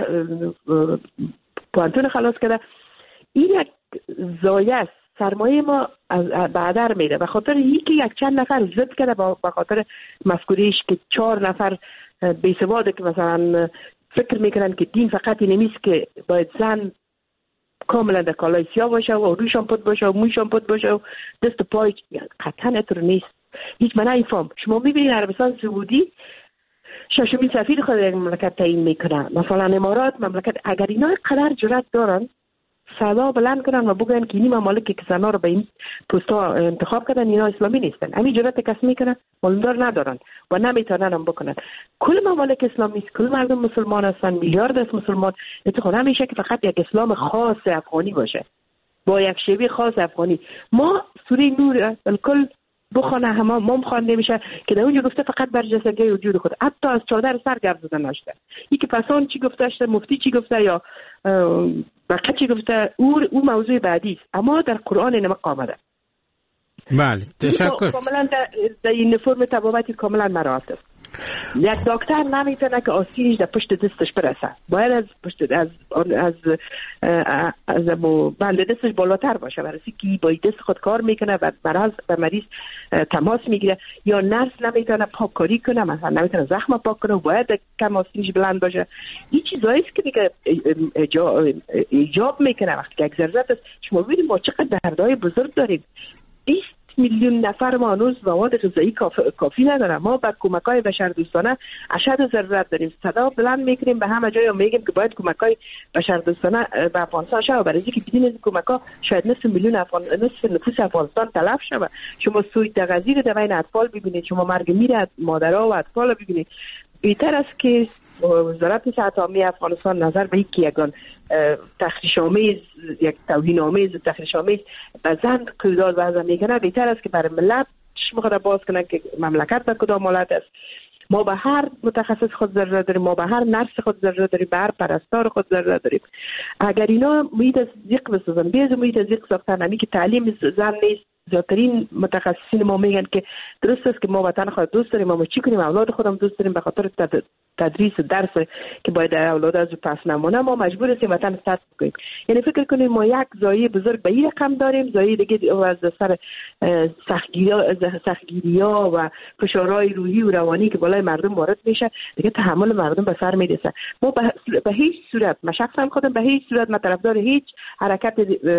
پوانتون خلاص کرده. این یک زایه است، سرمایه ما بعدر میره. به خاطر یکی یک چند نفر ضد کرده، به خاطر مفکوریش که چهار نفر بیسواده که مثلا فکر میکنن که دین فقط این نیست که باید زن کاملا در کالای سیاه باشه و رویشان پت باشه و مویشان پت باشه و دست و پای، قطعا اتر نیست. هیچ من نمیفهم. شما میبینید عربستان سعودی ششمین سفیر خود یک مملکت تعیین میکنه، مثلا امارات مملکت. اگر اینا قدر جرأت دارن صدا بلند کنن و بگن که این ممالک که زنا رو به این پستا انتخاب کردن اینا اسلامی نیستن، همین جرأت کس میکنن، مالدار ندارن و نمیتونن هم بکنن. کل ممالک اسلامی است، کل مردم مسلمان هستن، میلیارد است مسلمان. اتفاقا نمیشه که فقط یک اسلام خاص افغانی باشه با یک شیوه خاص افغانی. ما سوره نور بالکل بخونه همه مام خوانده میشه که در اونجا گفته فقط برجستگی وجود خود، حتی از چادر سر گردیده نشده. این که پسان چی گفته شده، مفتی چی گفته یا بقیه چی گفته، او او موضوع بعدی است، اما در قرآن اینم آمده. بله تشکر. کاملا در این فرم تبابتی کاملا مراعات است. یک دکتر نمیتونه که آستینش در پشت دستش برسه، باید از پشت از از از بند دستش بالاتر باشه، برای که با دست خود کار میکنه و مرض به مریض تماس میگیره. یا نرس نمیتونه پاککاری کنه، مثلا نمیتونه زخم پاک کنه، باید کم آستینش بلند باشه. این چیزایی است که دیگه ایجاب میکنه وقتی که یک ضرورت است. شما ببینید ما چقدر دردهای بزرگ داریم، بیست میلیون نفر ما هنوز مواد غذایی کافی, کافی نداره. ما به کمک‌های بشردوستانه اشد ضرورت داریم. صدا بلند میکنیم به همه جای و میگیم که باید کمک‌های بشردوستانه به افغانستان شه، برای اینکه بدون این کمک‌ها شاید نصف میلیون افغان نصف نفوس افغانستان تلف شه. شما سوی تغذیه در بین اطفال ببینید، شما مرگ میره مادرها و اطفال ببینید. بهتر است که وزارت صحت عامه افغانستان نظر به اینکه یگان تخریش آمیز، یک توهین آمیز و تخریش آمیز به زن کودال وضع میکنه، بهتر است که برای ملت چشم باز کنه که مملکت به کدام حالت است. ما به هر متخصص خود ضرورت داریم، ما به هر نرس خود ضرورت داریم، به هر پرستار خود ضرورت داریم. اگر اینا محیط از ضیق بسازن، بیز محیط از ضیق ساختن، همی که تعلیم زن نیست. زیادترین متخصصین ما میگن که درست است که ما وطن خود دوست داریم، اما چی کنیم اولاد خودم دوست داریم، به خاطر تدریس درس که باید اولاد از پس نمونه ما مجبور هستیم وطن ترک کنیم. یعنی فکر کنیم ما یک زایه بزرگ به این رقم داریم، زایه دیگه از سر سختگیری‌ها و فشارهای روحی و روانی که بالای مردم وارد میشه، دیگه تحمل مردم به سر میرسه. ما به هیچ صورت، من شخصا خودم به هیچ صورت من طرفدار هیچ حرکت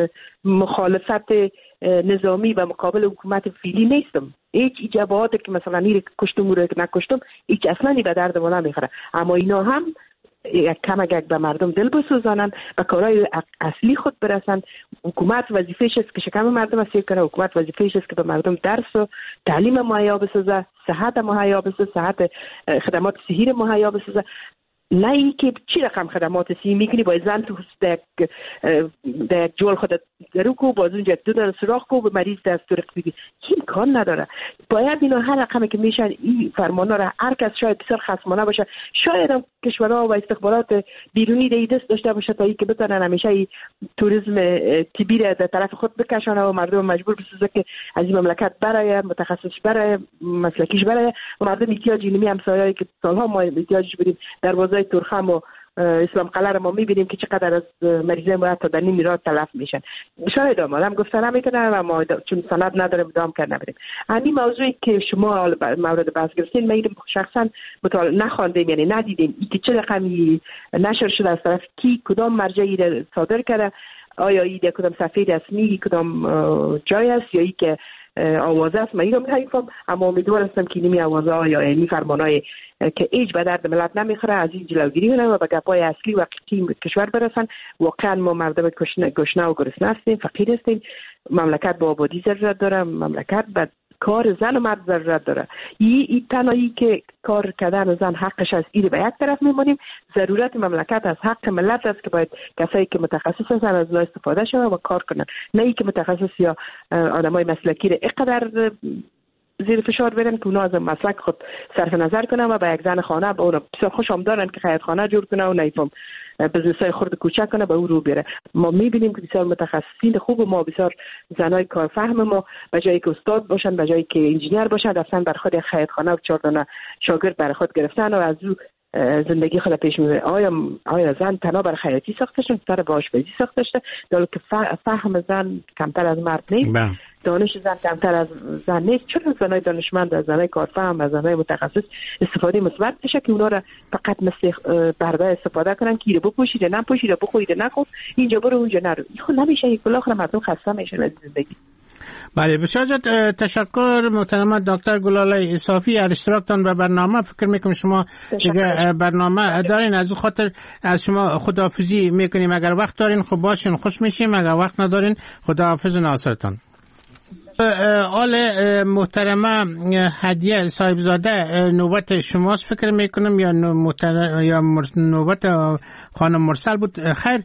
مخالفت نظامی و مقابل حکومت فعلی نیستم. هیچ ایجاباتی که مثلا نیره کشتم رو نکشتم هیچ اصلا به درد ما نمیخوره، اما اینا هم یک کم اگه به مردم دل بسوزانن و کارهای اصلی خود برسن. حکومت وظیفه‌اش است که شکم مردم اسیر کنه، حکومت وظیفه‌اش است که به مردم درس و تعلیم مهیا بسازه، صحت مهیا بسازه، صحت خدمات صحی مهیا بسازه. نه ای که چی رقم خدمات سی میکنی باید زن تو در یک جول خودت درو کو، باز اونجا دو در سراخ کو، به مریض دست تو رقبی که امکان نداره. باید اینا هر رقمی که میشن این فرمانا را هر کس شاید بسیار خصمانه باشه، شاید هم کشورها و استخبارات بیرونی دی دست داشته باشه تا ای که بتونن همیشه ای توریسم طبی را در طرف خود بکشانه و مردم مجبور بسازه که از این مملکت برای متخصص برای مسلکیش برای و مردم احتیاج علمی همسایه‌ای که سالها ما احتیاجش بودیم در بازار تورخم و اسلام قلعه رو ما میبینیم که چقدر از مریضای ما تا در نیمی راه تلف میشن. شاید آمدم گفتن نمیتونم و ما چون سند نداریم ادام کرد نبریم. همین موضوعی که شما مورد بحث گرفتین من شخصا مطالعه نخواندیم، یعنی ندیدیم ای که چه رقمی نشر شده از طرف کی کدام مرجعی را صادر کرده، آیا ایده کدام صفحه رسمی کدام جای است یا ای که آوازه است. من اینو می‌فهمم، اما امیدوار هستم که نمی آوازه یا این فرمانای که هیچ به درد ملت نمیخوره از این جلوگیری کنه و به گپای اصلی و حقیقی کشور برسن. واقعا ما مردم گشنه و گرسنه هستیم، فقیر هستیم، مملکت با آبادی ضرورت داره، مملکت به کار زن و مرد ضرورت داره. این ای تنهایی که کار کردن زن حقش است، این به یک طرف میمونیم. ضرورت مملکت از حق ملت است که باید کسایی که متخصص هستن از اونها استفاده شون و کار کنن، نه ای که متخصص یا آدمای مسلکی را اینقدر زیر فشار برن که اونا از مسلک خود صرف نظر کنن و به یک زن خانه به اون بسیار خوشم دارن که خیاط خانه جور کنه و نیفهم بزنسای خرد کوچک کنه به او رو بره. ما میبینیم که بسیار متخصصین خوب ما، بسیار زنای کارفهم ما به جایی که استاد باشن، به جایی که انجینیر باشن، رفتن بر خود خیاط خانه و چهار دانه شاگرد بر خود گرفتن و از او زندگی خود پیش میبره. آیا آیا زن تنها بر خیاطی ساخته شده، سر به آشپزی ساخته شده، در حالی که فهم زن کمتر از مرد نیست، دانش زن کمتر از زن نیست. چرا زنای دانشمند، از زنای کارفهم، از زنای متخصص استفاده مثبت بشه که اونا را فقط مثل برده استفاده کنن که اینو بپوشید نه پوشید، بخورید نه خود، اینجا برو اونجا نرو. خب نمیشه، یک کلاخ مردم خسته میشن از زندگی. بله بسیار تشکر محترم دکتر گلاله اصافی از اشتراکتان به برنامه. فکر میکنم شما دیگه برنامه دارین، از اون خاطر از شما خداحافظی میکنیم. اگر وقت دارین خب باشین، خوش میشیم. اگر وقت ندارین خداحافظ ناصرتان. آل محترمه هدیه صاحبزاده نوبت شماست فکر میکنم یا یا نوبت خانم مرسل بود؟ خیر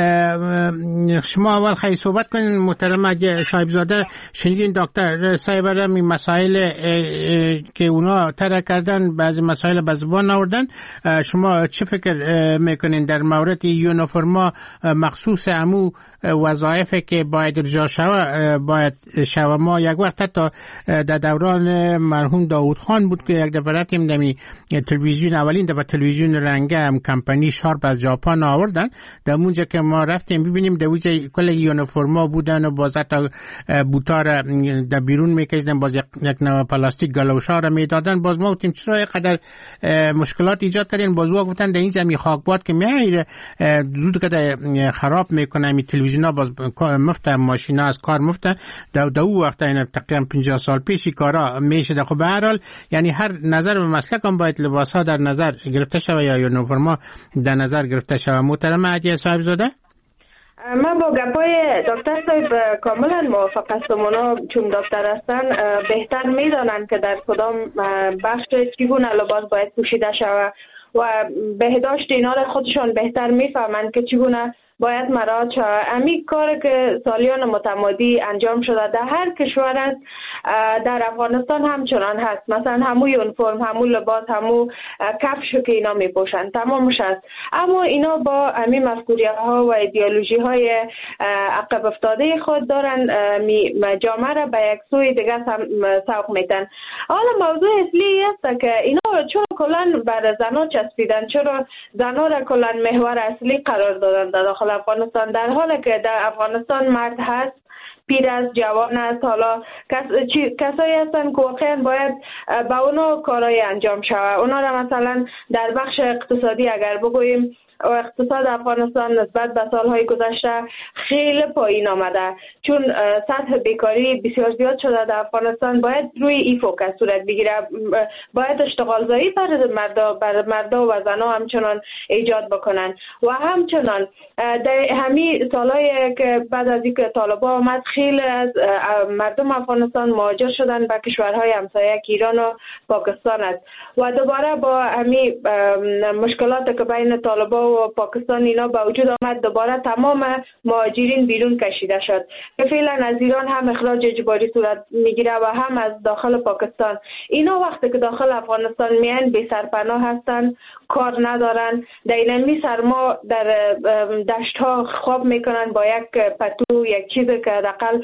شما اول خیلی صحبت کنین. محترمه هدیه صاحبزاده شنیدین دکتر صاحب را می مسائل که اونا طرح کردن، بعضی مسائل به زبان آوردن. شما چه فکر میکنین در مورد یونیفرما مخصوص امو وظایفی که باید ارجاع شود باید شود. ما یک وقت حتی در دوران مرحوم داوود خان بود که یک دفعه رفتیم دمی تلویزیون، اولین دفعه تلویزیون رنگه هم کمپانی شارپ از ژاپن آوردن، در اونجا که ما رفتیم ببینیم در اونجا کل یونیفرما بودن و باز حتی بوتا را در بیرون میکشیدن، باز یک نوع پلاستیک گلوشا را میدادن. باز ما گفتیم چرا اینقدر مشکلات ایجاد کردین؟ باز وا گفتن در اینجا می خاکباد که میایره زود که خراب میکنه می تلویزیونا، باز مفته ماشینا از کار مفته. در دو وقت اینا تقریبا پنجاه سال پیشی کارا میشه. خب به هر حال یعنی هر نظر به مسلک هم باید لباس ها در نظر گرفته شود یا یونیفرما در نظر گرفته شود. محترم عدیه صاحب زاده، من با گپای دکتر صاحب کاملا موافق هستم. اونا چون دکتر هستن بهتر میدانن که در کدام بخش چگونه لباس باید پوشیده شود و بهداشت اینا را خودشان بهتر میفهمند که چگونه باید مراعات شود. امی کار که سالیان متمادی انجام شده در هر کشور است، در افغانستان همچنان هست. مثلا همو یونیفرم، همو لباس، همو کفش که اینا میپوشن تمامش هست، اما اینا با امی مفکوریه ها و ایدئولوژی های عقب افتاده خود دارن جامعه را به یک سوی دیگه سوق میدن. حالا موضوع اصلی است که اینا چرا کلان بر زنا چسبیدن، چرا زنا را کلان محور اصلی قرار دادن در داخل افغانستان، در حالی که در افغانستان مرد هست، پیر است، جوان است. حالا کس، کسایی هستن که واقعا باید با اونا کارهای انجام شود. اونا را مثلا در بخش اقتصادی اگر بگوییم، و اقتصاد افغانستان نسبت به سالهای گذشته خیلی پایین آمده، چون سطح بیکاری بسیار زیاد شده در افغانستان. باید روی این فوکس صورت بگیره، باید اشتغال زایی بر مردا بر مردا و زنا همچنان ایجاد بکنن. و همچنان در همین سالهای که بعد از اینکه طالبان آمد، خیلی از مردم افغانستان مهاجر شدن به کشورهای همسایه ایران و پاکستان است و دوباره با همین مشکلات که بین طالبان و پاکستان اینا با وجود آمد، دوباره تمام مهاجرین بیرون کشیده شد که فعلا از ایران هم اخراج اجباری صورت میگیره و هم از داخل پاکستان. اینا وقتی که داخل افغانستان میان بی سرپناه هستن، کار ندارن، در اینمی سرما در دشت ها خواب میکنن با یک پتو، یک چیزی که حداقل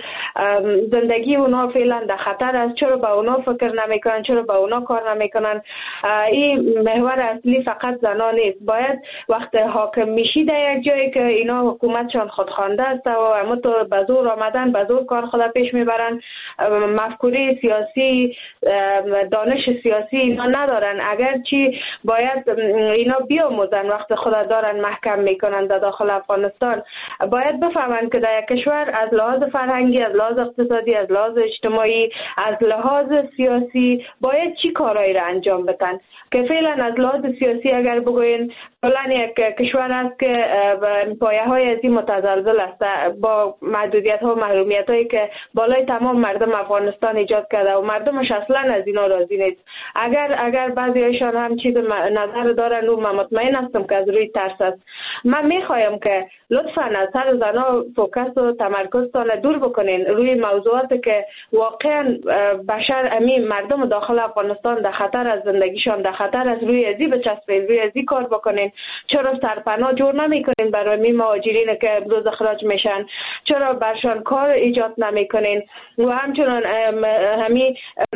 زندگی اونا فعلا در خطر است. چرا با اونا فکر نمیکنن؟ چرا با اونا کار نمیکنن؟ این محور اصلی فقط زنا نیست. باید وقت حاکم میشی در یک جایی که اینا حکومتشان خودخوانده است و اما تو به زور آمدن، به زور کار خود پیش میبرن، مفکوره سیاسی، دانش سیاسی اینا ندارن. اگرچه باید اینا بیاموزن وقت خود دارن محکم میکنن در داخل افغانستان. باید بفهمن که در یک کشور از لحاظ فرهنگی، از لحاظ اقتصادی، از لحاظ اجتماعی، از لحاظ سیاسی باید چی کارایی را انجام بدن. که فعلا از لحاظ سیاسی اگر بگوین فلان یک کشور است که پایه های از این متزلزل است با محدودیت ها و محرومیت هایی که بالای تمام مردم افغانستان ایجاد کرده و مردمش اصلا از اینا راضی نیست. اگر اگر بعضی هایشان هم چیز نظر دارن و من مطمئن هستم که از روی ترس است. من میخوایم که لطفا از سر زنا فوکس و تمرکزتان دور بکنین روی موضوعاتی که واقعا بشر امین مردم داخل افغانستان در خطر از زندگیشان، در خطر از روی ازی بچسبین، روی ازی کار بکنین. چرا سرپناه جور نمیکنین برای می مهاجرین که امروز اخراج میشن؟ چرا برشان کار ایجاد نمیکنین؟ و همچنان همین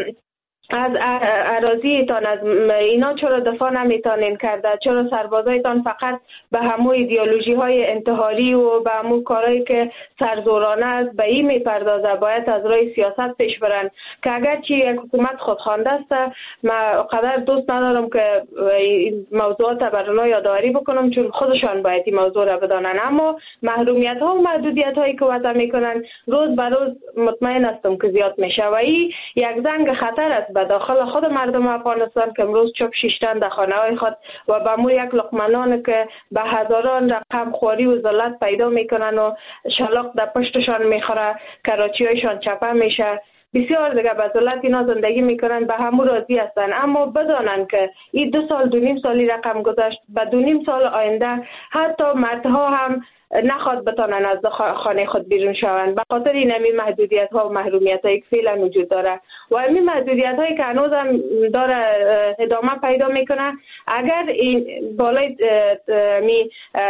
از اراضیتان از اینا چرا دفاع نمیتونین کرده؟ چرا سربازایتان فقط به همو ایدئولوژی های انتحاری و به همو کارهایی که سرزورانه است به این میپردازه؟ باید از راه سیاست پیش برن که اگرچه یک حکومت خودخوانده است، من قدر دوست ندارم که این موضوعات برای یادآوری بکنم چون خودشان باید این موضوع را بدانن، اما محرومیت ها و محدودیت هایی که وضع میکنن روز به روز مطمئن هستم که زیاد میشه و این یک زنگ خطر است به داخل خود مردم افغانستان که امروز چوب شیشتن در خانه های خود و به مو یک لقمه که به هزاران رقم خوری و ذلت پیدا میکنن و شلاق در پشتشان میخوره، کراچی هایشان چپه میشه، بسیار دیگه به ذلت اینا زندگی میکنن، به همو راضی هستن. اما بدانن که این دو سال دو نیم سالی رقم گذشت، به دو نیم سال آینده حتی مردها هم نخواد بتانن از خانه خود بیرون شوند. به خاطر این همی محدودیت ها و محرومیت هایی که فعلا وجود داره و همی محدودیت هایی که هنوز هم داره ادامه پیدا میکنه. اگر این بالای می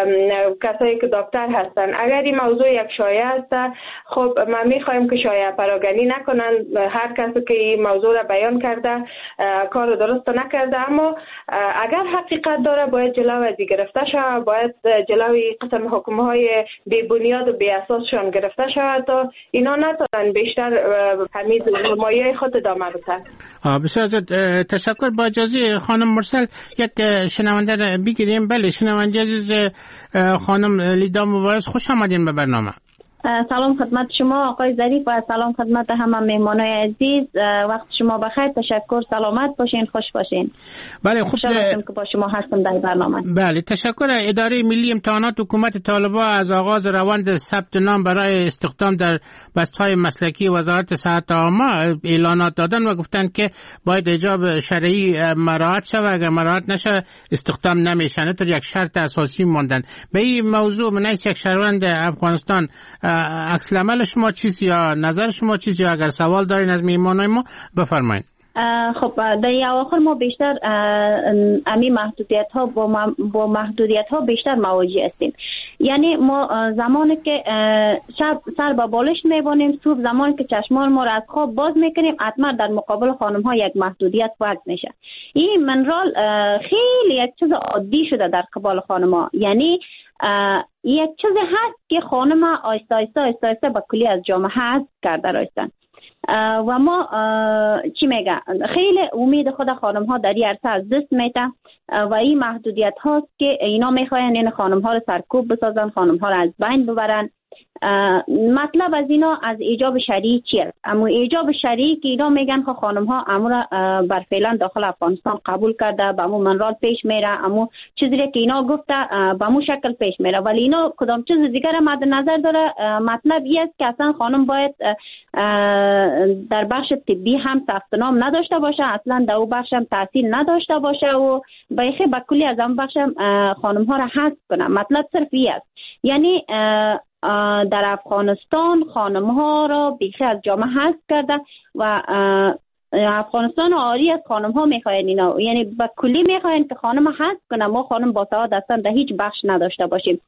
کسایی که دکتر هستن اگر این موضوع یک شایعه است، خب ما میخوایم که شایعه پراگنی نکنن. هر کسی که این موضوع را بیان کرده کار درست نکرده، اما اگر حقیقت داره باید جلو از گرفته شود، باید جلوی قسم حکم های بی بنیاد و بی اساسشان گرفته شود تا اینا نتونن بیشتر حمید مایه خود ادامه بدن. بسیار تشکر. با اجازه خانم مرسل یک شنونده را بگیریم. بله شنونده عزیز خانم لیدا مبارز، خوش آمدین به برنامه. سلام خدمت شما آقای ظریف و سلام خدمت همه مهمانای عزیز. وقت شما بخیر، تشکر، سلامت باشین، خوش باشین. بله خوب خوشحالم که با شما هستم در برنامه. بله تشکر. اداره ملی امتحانات حکومت طالبان از آغاز روند ثبت نام برای استخدام در بسته‌های مسلکی وزارت صحت عامه اعلانات دادن و گفتند که باید حجاب شرعی مراعات شود، اگر مراعات نشه استخدام نمیشن. تو یک شرط اساسی ماندن. به این موضوع من یک شهروند افغانستان عکس العمل شما چیست یا نظر شما چیست، یا اگر سوال دارین از میهمانای ما بفرمایید. خب در اواخر ما بیشتر امی محدودیت ها با, با محدودیت ها بیشتر مواجه هستیم. یعنی ما زمانی که شب سر با بالش میبانیم، صبح زمانی که چشمان ما را از خواب باز میکنیم حتما در مقابل خانم ها یک محدودیت وارد میشه. این منرال خیلی یک چیز عادی شده در قبال خانم ها. یعنی یک چیزی هست که خانم آیسته آیسته آیسته آیسته با کلی از جامعه حذف کرده رایستن و ما چی میگه خیلی امید خود خانم ها در این عرصه از دست میته و این محدودیت هاست که اینا میخواین این خانم ها رو سرکوب بسازن، خانم ها رو از بین ببرن. مطلب از اینا از ایجاب شرعی چیه؟ اما ایجاب شرعی که اینا میگن که خانم ها امور بر فعلا داخل افغانستان قبول کرده، به امو منرال پیش میره، اما چیزی که اینا گفته به امو شکل پیش میره، ولی اینا کدام چیز دیگر مد نظر داره. مطلب این است که اصلا خانم باید در بخش طبی هم ثبت نام نداشته باشه، اصلا در اون بخش هم تحصیل نداشته باشه و بیخی به کلی از اون بخش خانم ها را حذف کنه. مطلب صرف این است. یعنی در افغانستان خانم ها را بیخی از جامعه حذف کرده و افغانستان آری از خانم ها میخواین اینا، یعنی به کلی میخواین که خانم حذف کنه. ما خانم با سواد اصلا در هیچ بخش نداشته باشیم.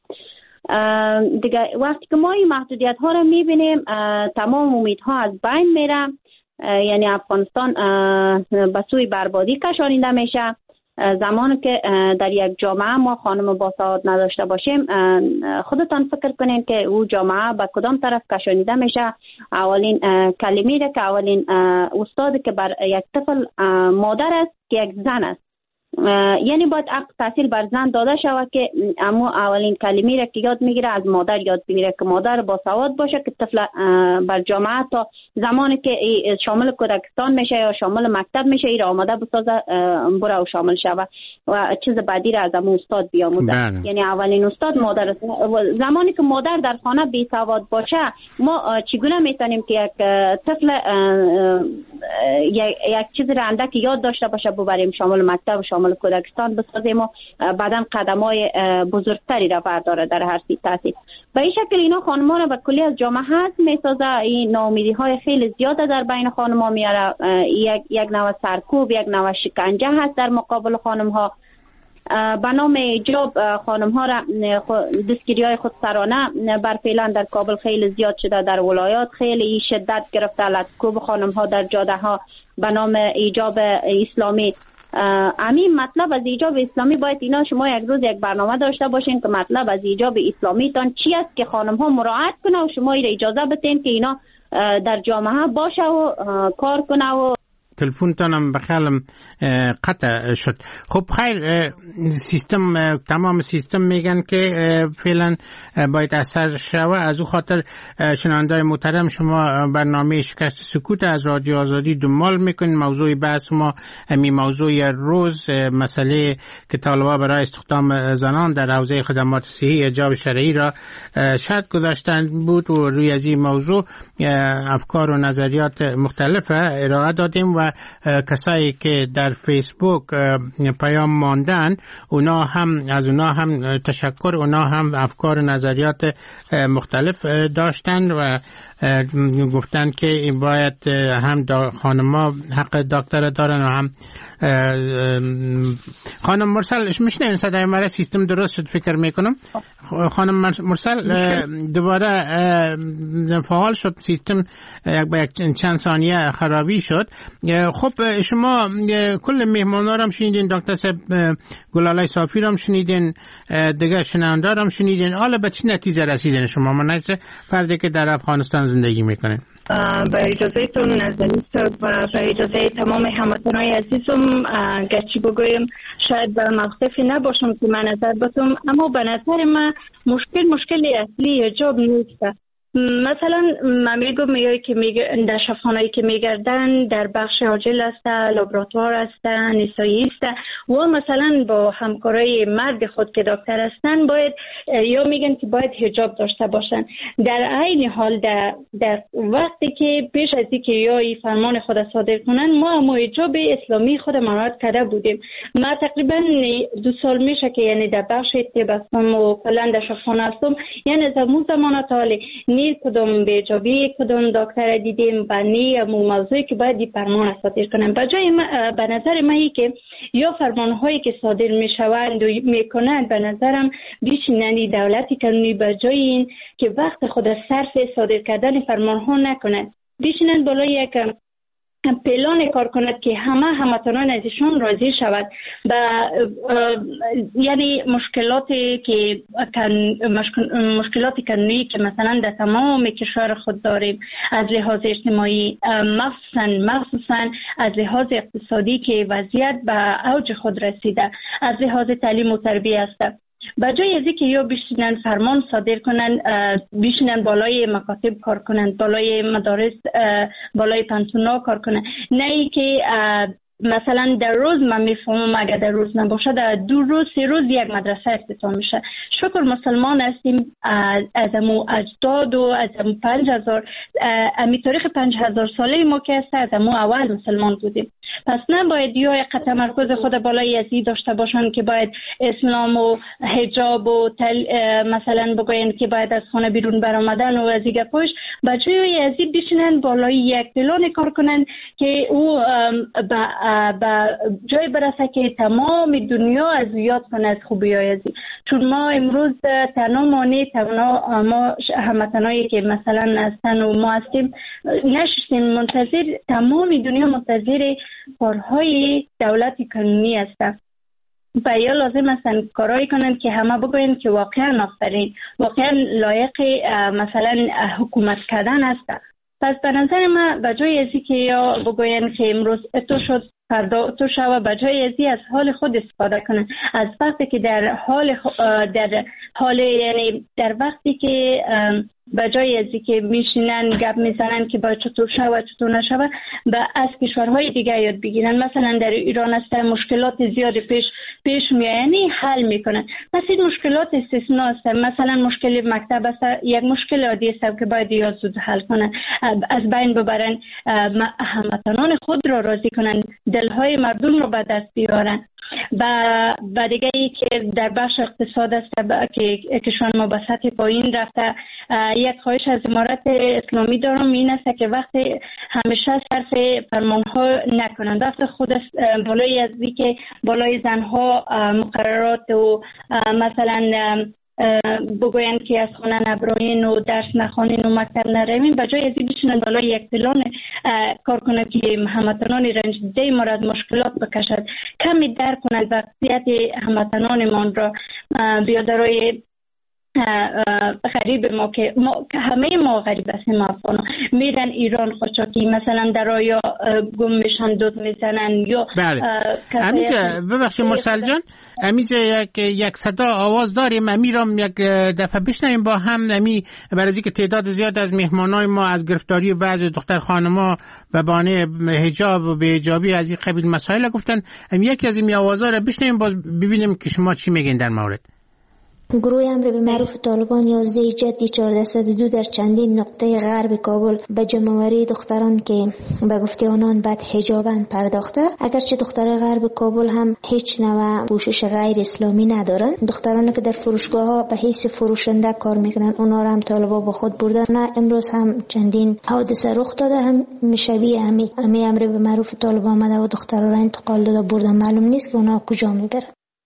دیگه وقتی که ما این محدودیت ها را میبینیم تمام امیدها از بین میره، یعنی افغانستان به سوی بربادی کشانیده میشه. زمانی که در یک جامعه ما خانم با سواد نداشته باشیم، خودتان فکر کنین که او جامعه به کدام طرف کشانیده میشه. اولین کلمه‌ای که اولین استادی که بر یک طفل مادر است که یک زن است، یعنی باید حق تحصیل بر زن داده شود که اما اولین کلمه‌ای را که یاد میگیره از مادر یاد بگیره که مادر با سواد باشه که طفل بر جامعه تا زمانی که شامل کودکستان میشه یا شامل مکتب میشه ای را آماده بسازه برای شامل شود و چیز بعدی را از امو استاد بیاموزه. یعنی اولین استاد مادر. زمانی که مادر در خانه بی سواد باشه ما چگونه میتونیم که یک طفل یک چیز را اندک یاد داشته باشه ببریم شامل مکتب و شامل کودکستان بسازیم و بعداً قدم‌های بزرگتری را برداره در هر تحصیل. به این شکل اینا خانم‌ها را به کلی از جامعه حذف می‌سازه. این ناامیدی‌های خیلی زیاده در بین خانم‌ها میاره. یک یک نوع سرکوب، یک نوع شکنجه هست در مقابل خانم‌ها. به نام ایجاب خانم‌ها را دستگیری‌های خودسرانه بر فعلا در کابل خیلی زیاد شده، در ولایات خیلی شدت گرفته. لطکوب خانم‌ها در جاده‌ها به نام ایجاب اسلامی. همین مطلب از ایجاب اسلامی باید اینا شما یک روز یک برنامه داشته باشین که مطلب از ایجاب اسلامی تان چی است که خانم ها مراعات کنه و شما ایره اجازه بتین که اینا در جامعه باشه و کار کنه. و تلفن تانم بخیالم قطع شد. خب خیر، سیستم تمام سیستم میگن که فعلا باید اثر شوه. از او خاطر شنونده‌های محترم شما برنامه شکست سکوت از رادیو آزادی دنبال میکنین. موضوع بحث ما همین موضوع روز مسئله که طالبان برای استخدام زنان در حوزه خدمات صحی حجاب شرعی را شرط گذاشتند بود و روی از این موضوع افکار و نظریات مختلف ارائه دادیم و و کسایی که در فیسبوک پیام ماندن، اونا هم از اونا هم تشکر، اونا هم افکار و نظریات مختلف داشتن و گفتن که این باید هم خانما حق دکتر دارن و هم خانم مرسل میشنین صدای مرا؟ سیستم درست شد فکر میکنم. خانم مرسل دوباره فعال شد سیستم، یک چند ثانیه خرابی شد. خب شما کل مهمانا رو هم شنیدین، دکتر صاحب گلالای صافی رو هم شنیدین، دیگه شنونده رو هم شنیدین. حالا به چه نتیجه رسیدین شما مناسب فردی که در افغانستان زندگی میکنین؟ با اجازه تون نازنین صاحب و با اجازه تمام هموطنای عزیزم، گرچه بگویم شاید به موقفی نباشم که من نظر بدم، اما به نظر من مشکل مشکل اصلی حجاب نیست. مثلا من میگم میایی که میگه در شفاخانه‌ای که میگردن در بخش عاجل هستن، لابراتوار هستن، نسایی هستن و مثلا با همکارای مرد خود که دکتر هستن باید یا میگن که باید حجاب داشته باشن. در عین حال در, در وقتی که پیش از اینکه یا این فرمان خود صادر کنن ما هم حجاب اسلامی خود مراعات کرده بودیم. ما تقریبا دو سال میشه که یعنی در بخش طب هستم و کلا در شفاخانه هستم، یعنی از اون زمان تا حالی نی کدوم به جابی کدوم دکتر دیدیم و نی موضوعی که باید این فرمان صادر کنن. بجای به نظر من که یا فرمان هایی که صادر میشوند و میکنند به نظرم بیشیننی دولتی کنونی بجای این که وقت خود صرف صادر کردن فرمان ها نکنند، بیشینن بالای یک پلان کار کند که همه هموطنان ازشون راضی شود و یعنی مشکلاتی که مشکلاتی کنونی که مثلا در تمام کشور خود داریم از لحاظ اجتماعی، مخصوصا مخصوصا از لحاظ اقتصادی که وضعیت به اوج خود رسیده، از لحاظ تعلیم و تربیت است، بجای از اینکه یا بشینن فرمان صادر کنن، بشینن بالای مکاتب کار کنن، بالای مدارس، بالای پانتونا کار کنن، نه ای که مثلا در روز من میفهمم اگر در روز نباشه در دو روز سه روز یک مدرسه افتتاح میشه. شکر مسلمان هستیم، از امو اجداد و از امو پنج هزار امی تاریخ پنج هزار ساله ما که هست از امو اول مسلمان بودیم. پس نباید یا یک تمرکز خود بالای ازی داشته باشن که باید اسلام و حجاب و تل مثلا بگوین که باید از خانه بیرون برآمدن و از دیگه پوش، بچه‌ی ازی بشینن بالای یک پلان کار کنن که او با جای برسه که تمام دنیا از یاد کنه از خوبی های ازی. چون ما امروز تنها مانع تنها ما هموطنایی که مثلا هستن و ما هستیم نشستیم منتظر، تمام دنیا منتظر کارهای دولتی قانونی هستند و یا لازم هستن کارایی کنن که همه بگوین که واقعا آفرین، واقعا لایق مثلا حکومت کردن هستند. پس به نظر من بجای ازی که یا بگوین که امروز اتو شد فردا تو شو، بجای ازی از حال خود استفاده کنن، از وقتی که در حال در حال یعنی در وقتی که بجای ازی که میشینن گپ میزنن که با چطور شو چطور نشو و از کشورهای دیگه یاد بگیرن. مثلا در ایران است مشکلات زیادی پیش پیش میانی حل میکنن، پس این مشکلات استثنا است. مثلا مشکل مکتب است یک مشکل عادی است که باید یا زود حل کنن، از بین ببرن، هموطنان خود را راضی کنن، دلهای مردم را به دست بیارن. و و دیگه ای که در بخش اقتصاد است که کشور ما به سطح پایین رفته، یک خواهش از امارت اسلامی دارم این است که وقتی همیشه صرف فرمان ها نکنند، وقتی خود بالای از این که بالای زنها مقررات و مثلا بگوین که از خانه نبراین و درس نخوانین و مکتب نروین، بجای از این بشینن بالای یک پلان کار کنه که هموطنان رنج دیده ما را از مشکلات بکشد، کمی درک کنند وضعیت هموطنانمان را بیادرای غریب ما که ما همه ما غریب هستیم، ما افغان میرن ایران قاچاقی مثلا در آیا گم میشن دود میزنن یا بله. امیجا ببخشید مرسل جان، امیجا یک یک صدا آواز داریم، امیرام یک دفعه بشنویم با هم. امی برای اینکه تعداد زیاد از مهمانای ما از گرفتاری بعضی دختر خانما به بهانه حجاب و بی‌حجابی از این قبیل مسائل گفتن، امی یکی از این آوازا رو بشنویم باز ببینیم که شما چی میگین در مورد. گروه امر به معروف طالبان یازده جدی چهارده صد و دو در چندین نقطه غرب کابل به جمع‌آوری دختران که به گفته آنان بد حجابند پرداخته. اگرچه دختران غرب کابل هم هیچ نوع پوشش غیر اسلامی ندارن، دخترانی که در فروشگاه ها به حیث فروشنده کار میکنن اونا را هم طالبان با خود بردن. نه امروز هم چندین حادثه رخ داده، هم شبیه همی همی امر به معروف طالبان آمده و دختران را انتقال داده بردن. معلوم نیست که اونا کجا میبرن.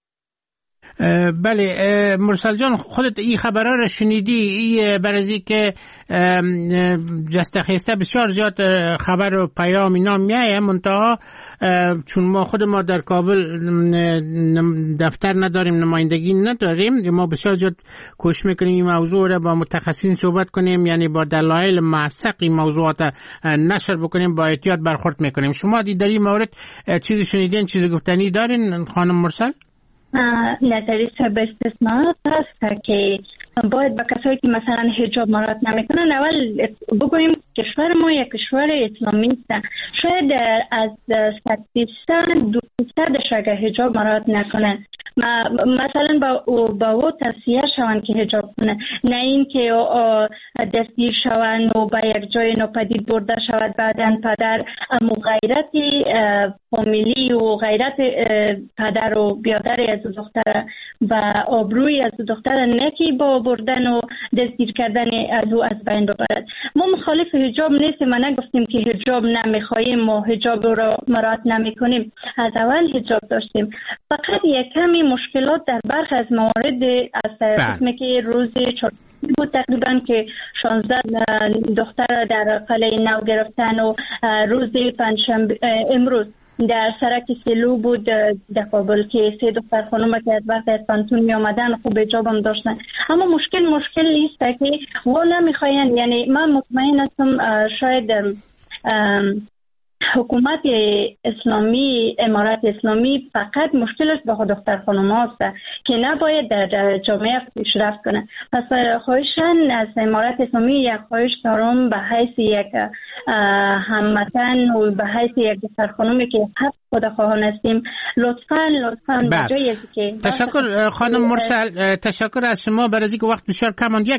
بله مرسل جان، خودت این خبرها را شنیدی؟ ای برازی که جستخیسته بسیار زیاد خبر و پیام اینا میایه، منتها چون ما خود ما در کابل دفتر نداریم، نمایندگی نداریم، ما بسیار زیاد کوشش میکنیم این موضوع را با متخصصین صحبت کنیم، یعنی با دلایل موثق این موضوعات نشر بکنیم، با احتیاط برخورد میکنیم. شما در این مورد چیزی شنیدین، چیزی گفتنی دارین خانم مرسل؟ نظری به استثناءات هست که باید به کسایی که مثلا حجاب مراعات نمیکنن اول بگوییم کشور ما یک کشور اسلامی است. شاید از صد درصد دو درصدش اگر حجاب مراعات نکنن مثلا با با او توصیه شوند که حجاب کنه، نه این که دستگیر شوند و به یک جای ناپدید برده شود، بعدن پدر امو غیرت فامیلی و غیرت پدر و بیادر از دختر و آبروی از دختر نکی با بردن و دستگیر کردن از او از بین ببرد. ما مخالف حجاب نیستیم، ما نگفتیم که حجاب نمیخواهیم و حجاب رو مراعات نمیکنیم، از اول حجاب داشتیم. فقط یک کمی مشکلات در برخی از موارد از قسمی که روز چهارشنبه بود تقریبا که شانزده دختر در قلعه نو گرفتن و روز پنجشنبه امروز در سرک سلو بود در کابل که سه دختر خانم که از وقت از پانتون می آمدن خوب حجاب هم داشتن. اما مشکل مشکل نیست که و نمیخواین، یعنی من مطمئن هستم شاید حکومت اسلامی، امارات اسلامی فقط مشکلش با خود دختر خانم هاست که نباید در جامعه پیشرفت کنه. پس خواهشن از امارات اسلامی یک خواهش دارم به حیث یک هموطن و به حیث یک دختر خانمی که حق خود خواهان هستیم، لطفاً لطفاً بجای از که تشکر خانم مرسل، تشکر از شما. برای اینکه وقت بسیار کم است، یک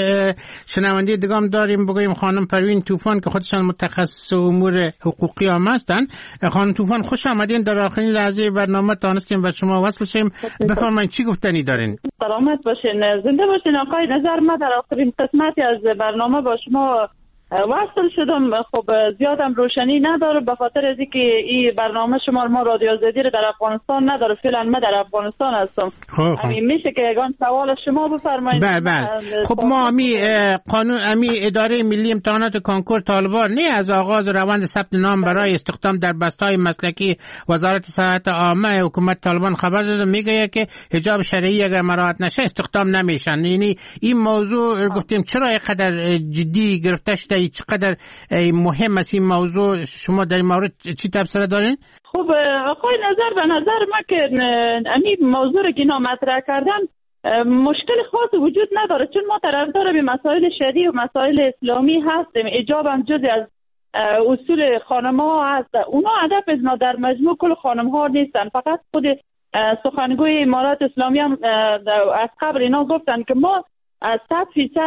شنونده دیگه هم داریم، بگویم خانم پروین طوفان که خودشان متخصص امور حقوقی هم هستن. خانم طوفان خوش آمدین، در آخرین لحظه برنامه تانستیم و شما وصل شیم. بفرمایید چی گفتنی دارین؟ سلامت باشین، زنده باشین آقای نظر. ما در آخرین قسمتی از برنامه با شما وصل شدم. خب زیادم روشنی نداره به خاطر از اینکه این برنامه شما ما رادیو آزادی رو در افغانستان نداره. فعلا من در افغانستان هستم. همین میشه که یگان سوال شما بفرمایید. بله بله. خب ما امی قانون امی اداره ملی امتحانات کنکور طالبان نه از آغاز روند ثبت نام برای استخدام در بسته‌های مسلکی وزارت صحت عامه حکومت طالبان خبر داده، میگه که حجاب شرعی اگر مراعات نشه استخدام نمیشن. یعنی این موضوع گفتیم چرا اینقدر جدی گرفته شده، چقدر مهم است این موضوع؟ شما در این مورد چی تبصره دارین؟ خب آقای نظر، به نظر ما که این موضوع رو که اینا مطرح کردن مشکل خاص وجود نداره، چون ما طرفدار به مسائل شرعی و مسائل اسلامی هستیم. حجاب هم جزء از اصول خانم‌ها هست. اونا هدف از ما در مجموع کل خانم‌ها نیستن، فقط خود سخنگوی امارات اسلامی هم از قبل اینا گفتن که ما صد فیصد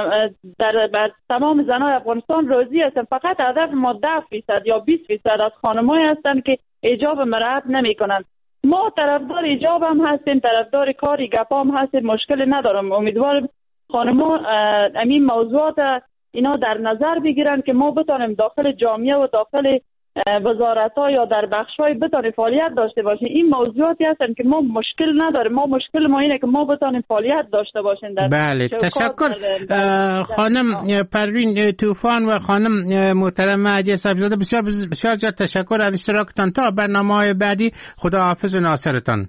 در بر تمام زنای افغانستان راضی هستن، فقط هدف ما ده فیصد یا بیست فیصد از خانم‌هایی هستن که حجاب مراعات نمی‌کنن. ما طرفدار حجاب هم هستیم، طرفدار کاری گپا هم هستیم، مشکل ندارم. امیدوارم خانم‌ها همین موضوعات اینا در نظر بگیرن که ما بتونیم داخل جامعه و داخل وزارت‌ها یا در بخش‌های بتونیم فعالیت داشته باشیم. این موضوعاتی هستن که ما مشکل نداریم. ما مشکل ما اینه که ما بتونیم فعالیت داشته باشیم. در بله تشکر خانم پروین طوفان و خانم محترمه عدیه صبرزاده، بسیار بسیار زیاد تشکر از اشتراکتان. تا برنامه‌های بعدی خدا حافظ ناصرتان.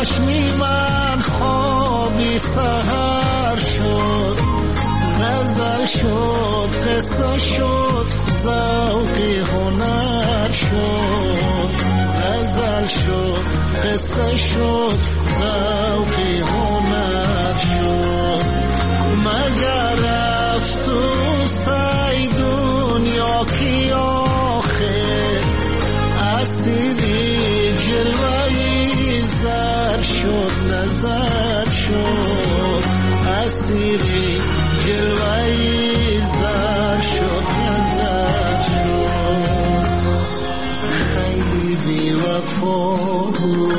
چشمی من خوابی سهر شد، غزل شد قصه شد ذوقی هنر شد، غزل شد قصه شد ذوقی هنر شد. مگر افسوس ای دنیا کی آخر اسیری جلوهی زر شد نظر شد، اسیری جلوهی زر شد نظر شد. خیلی بی وفا بود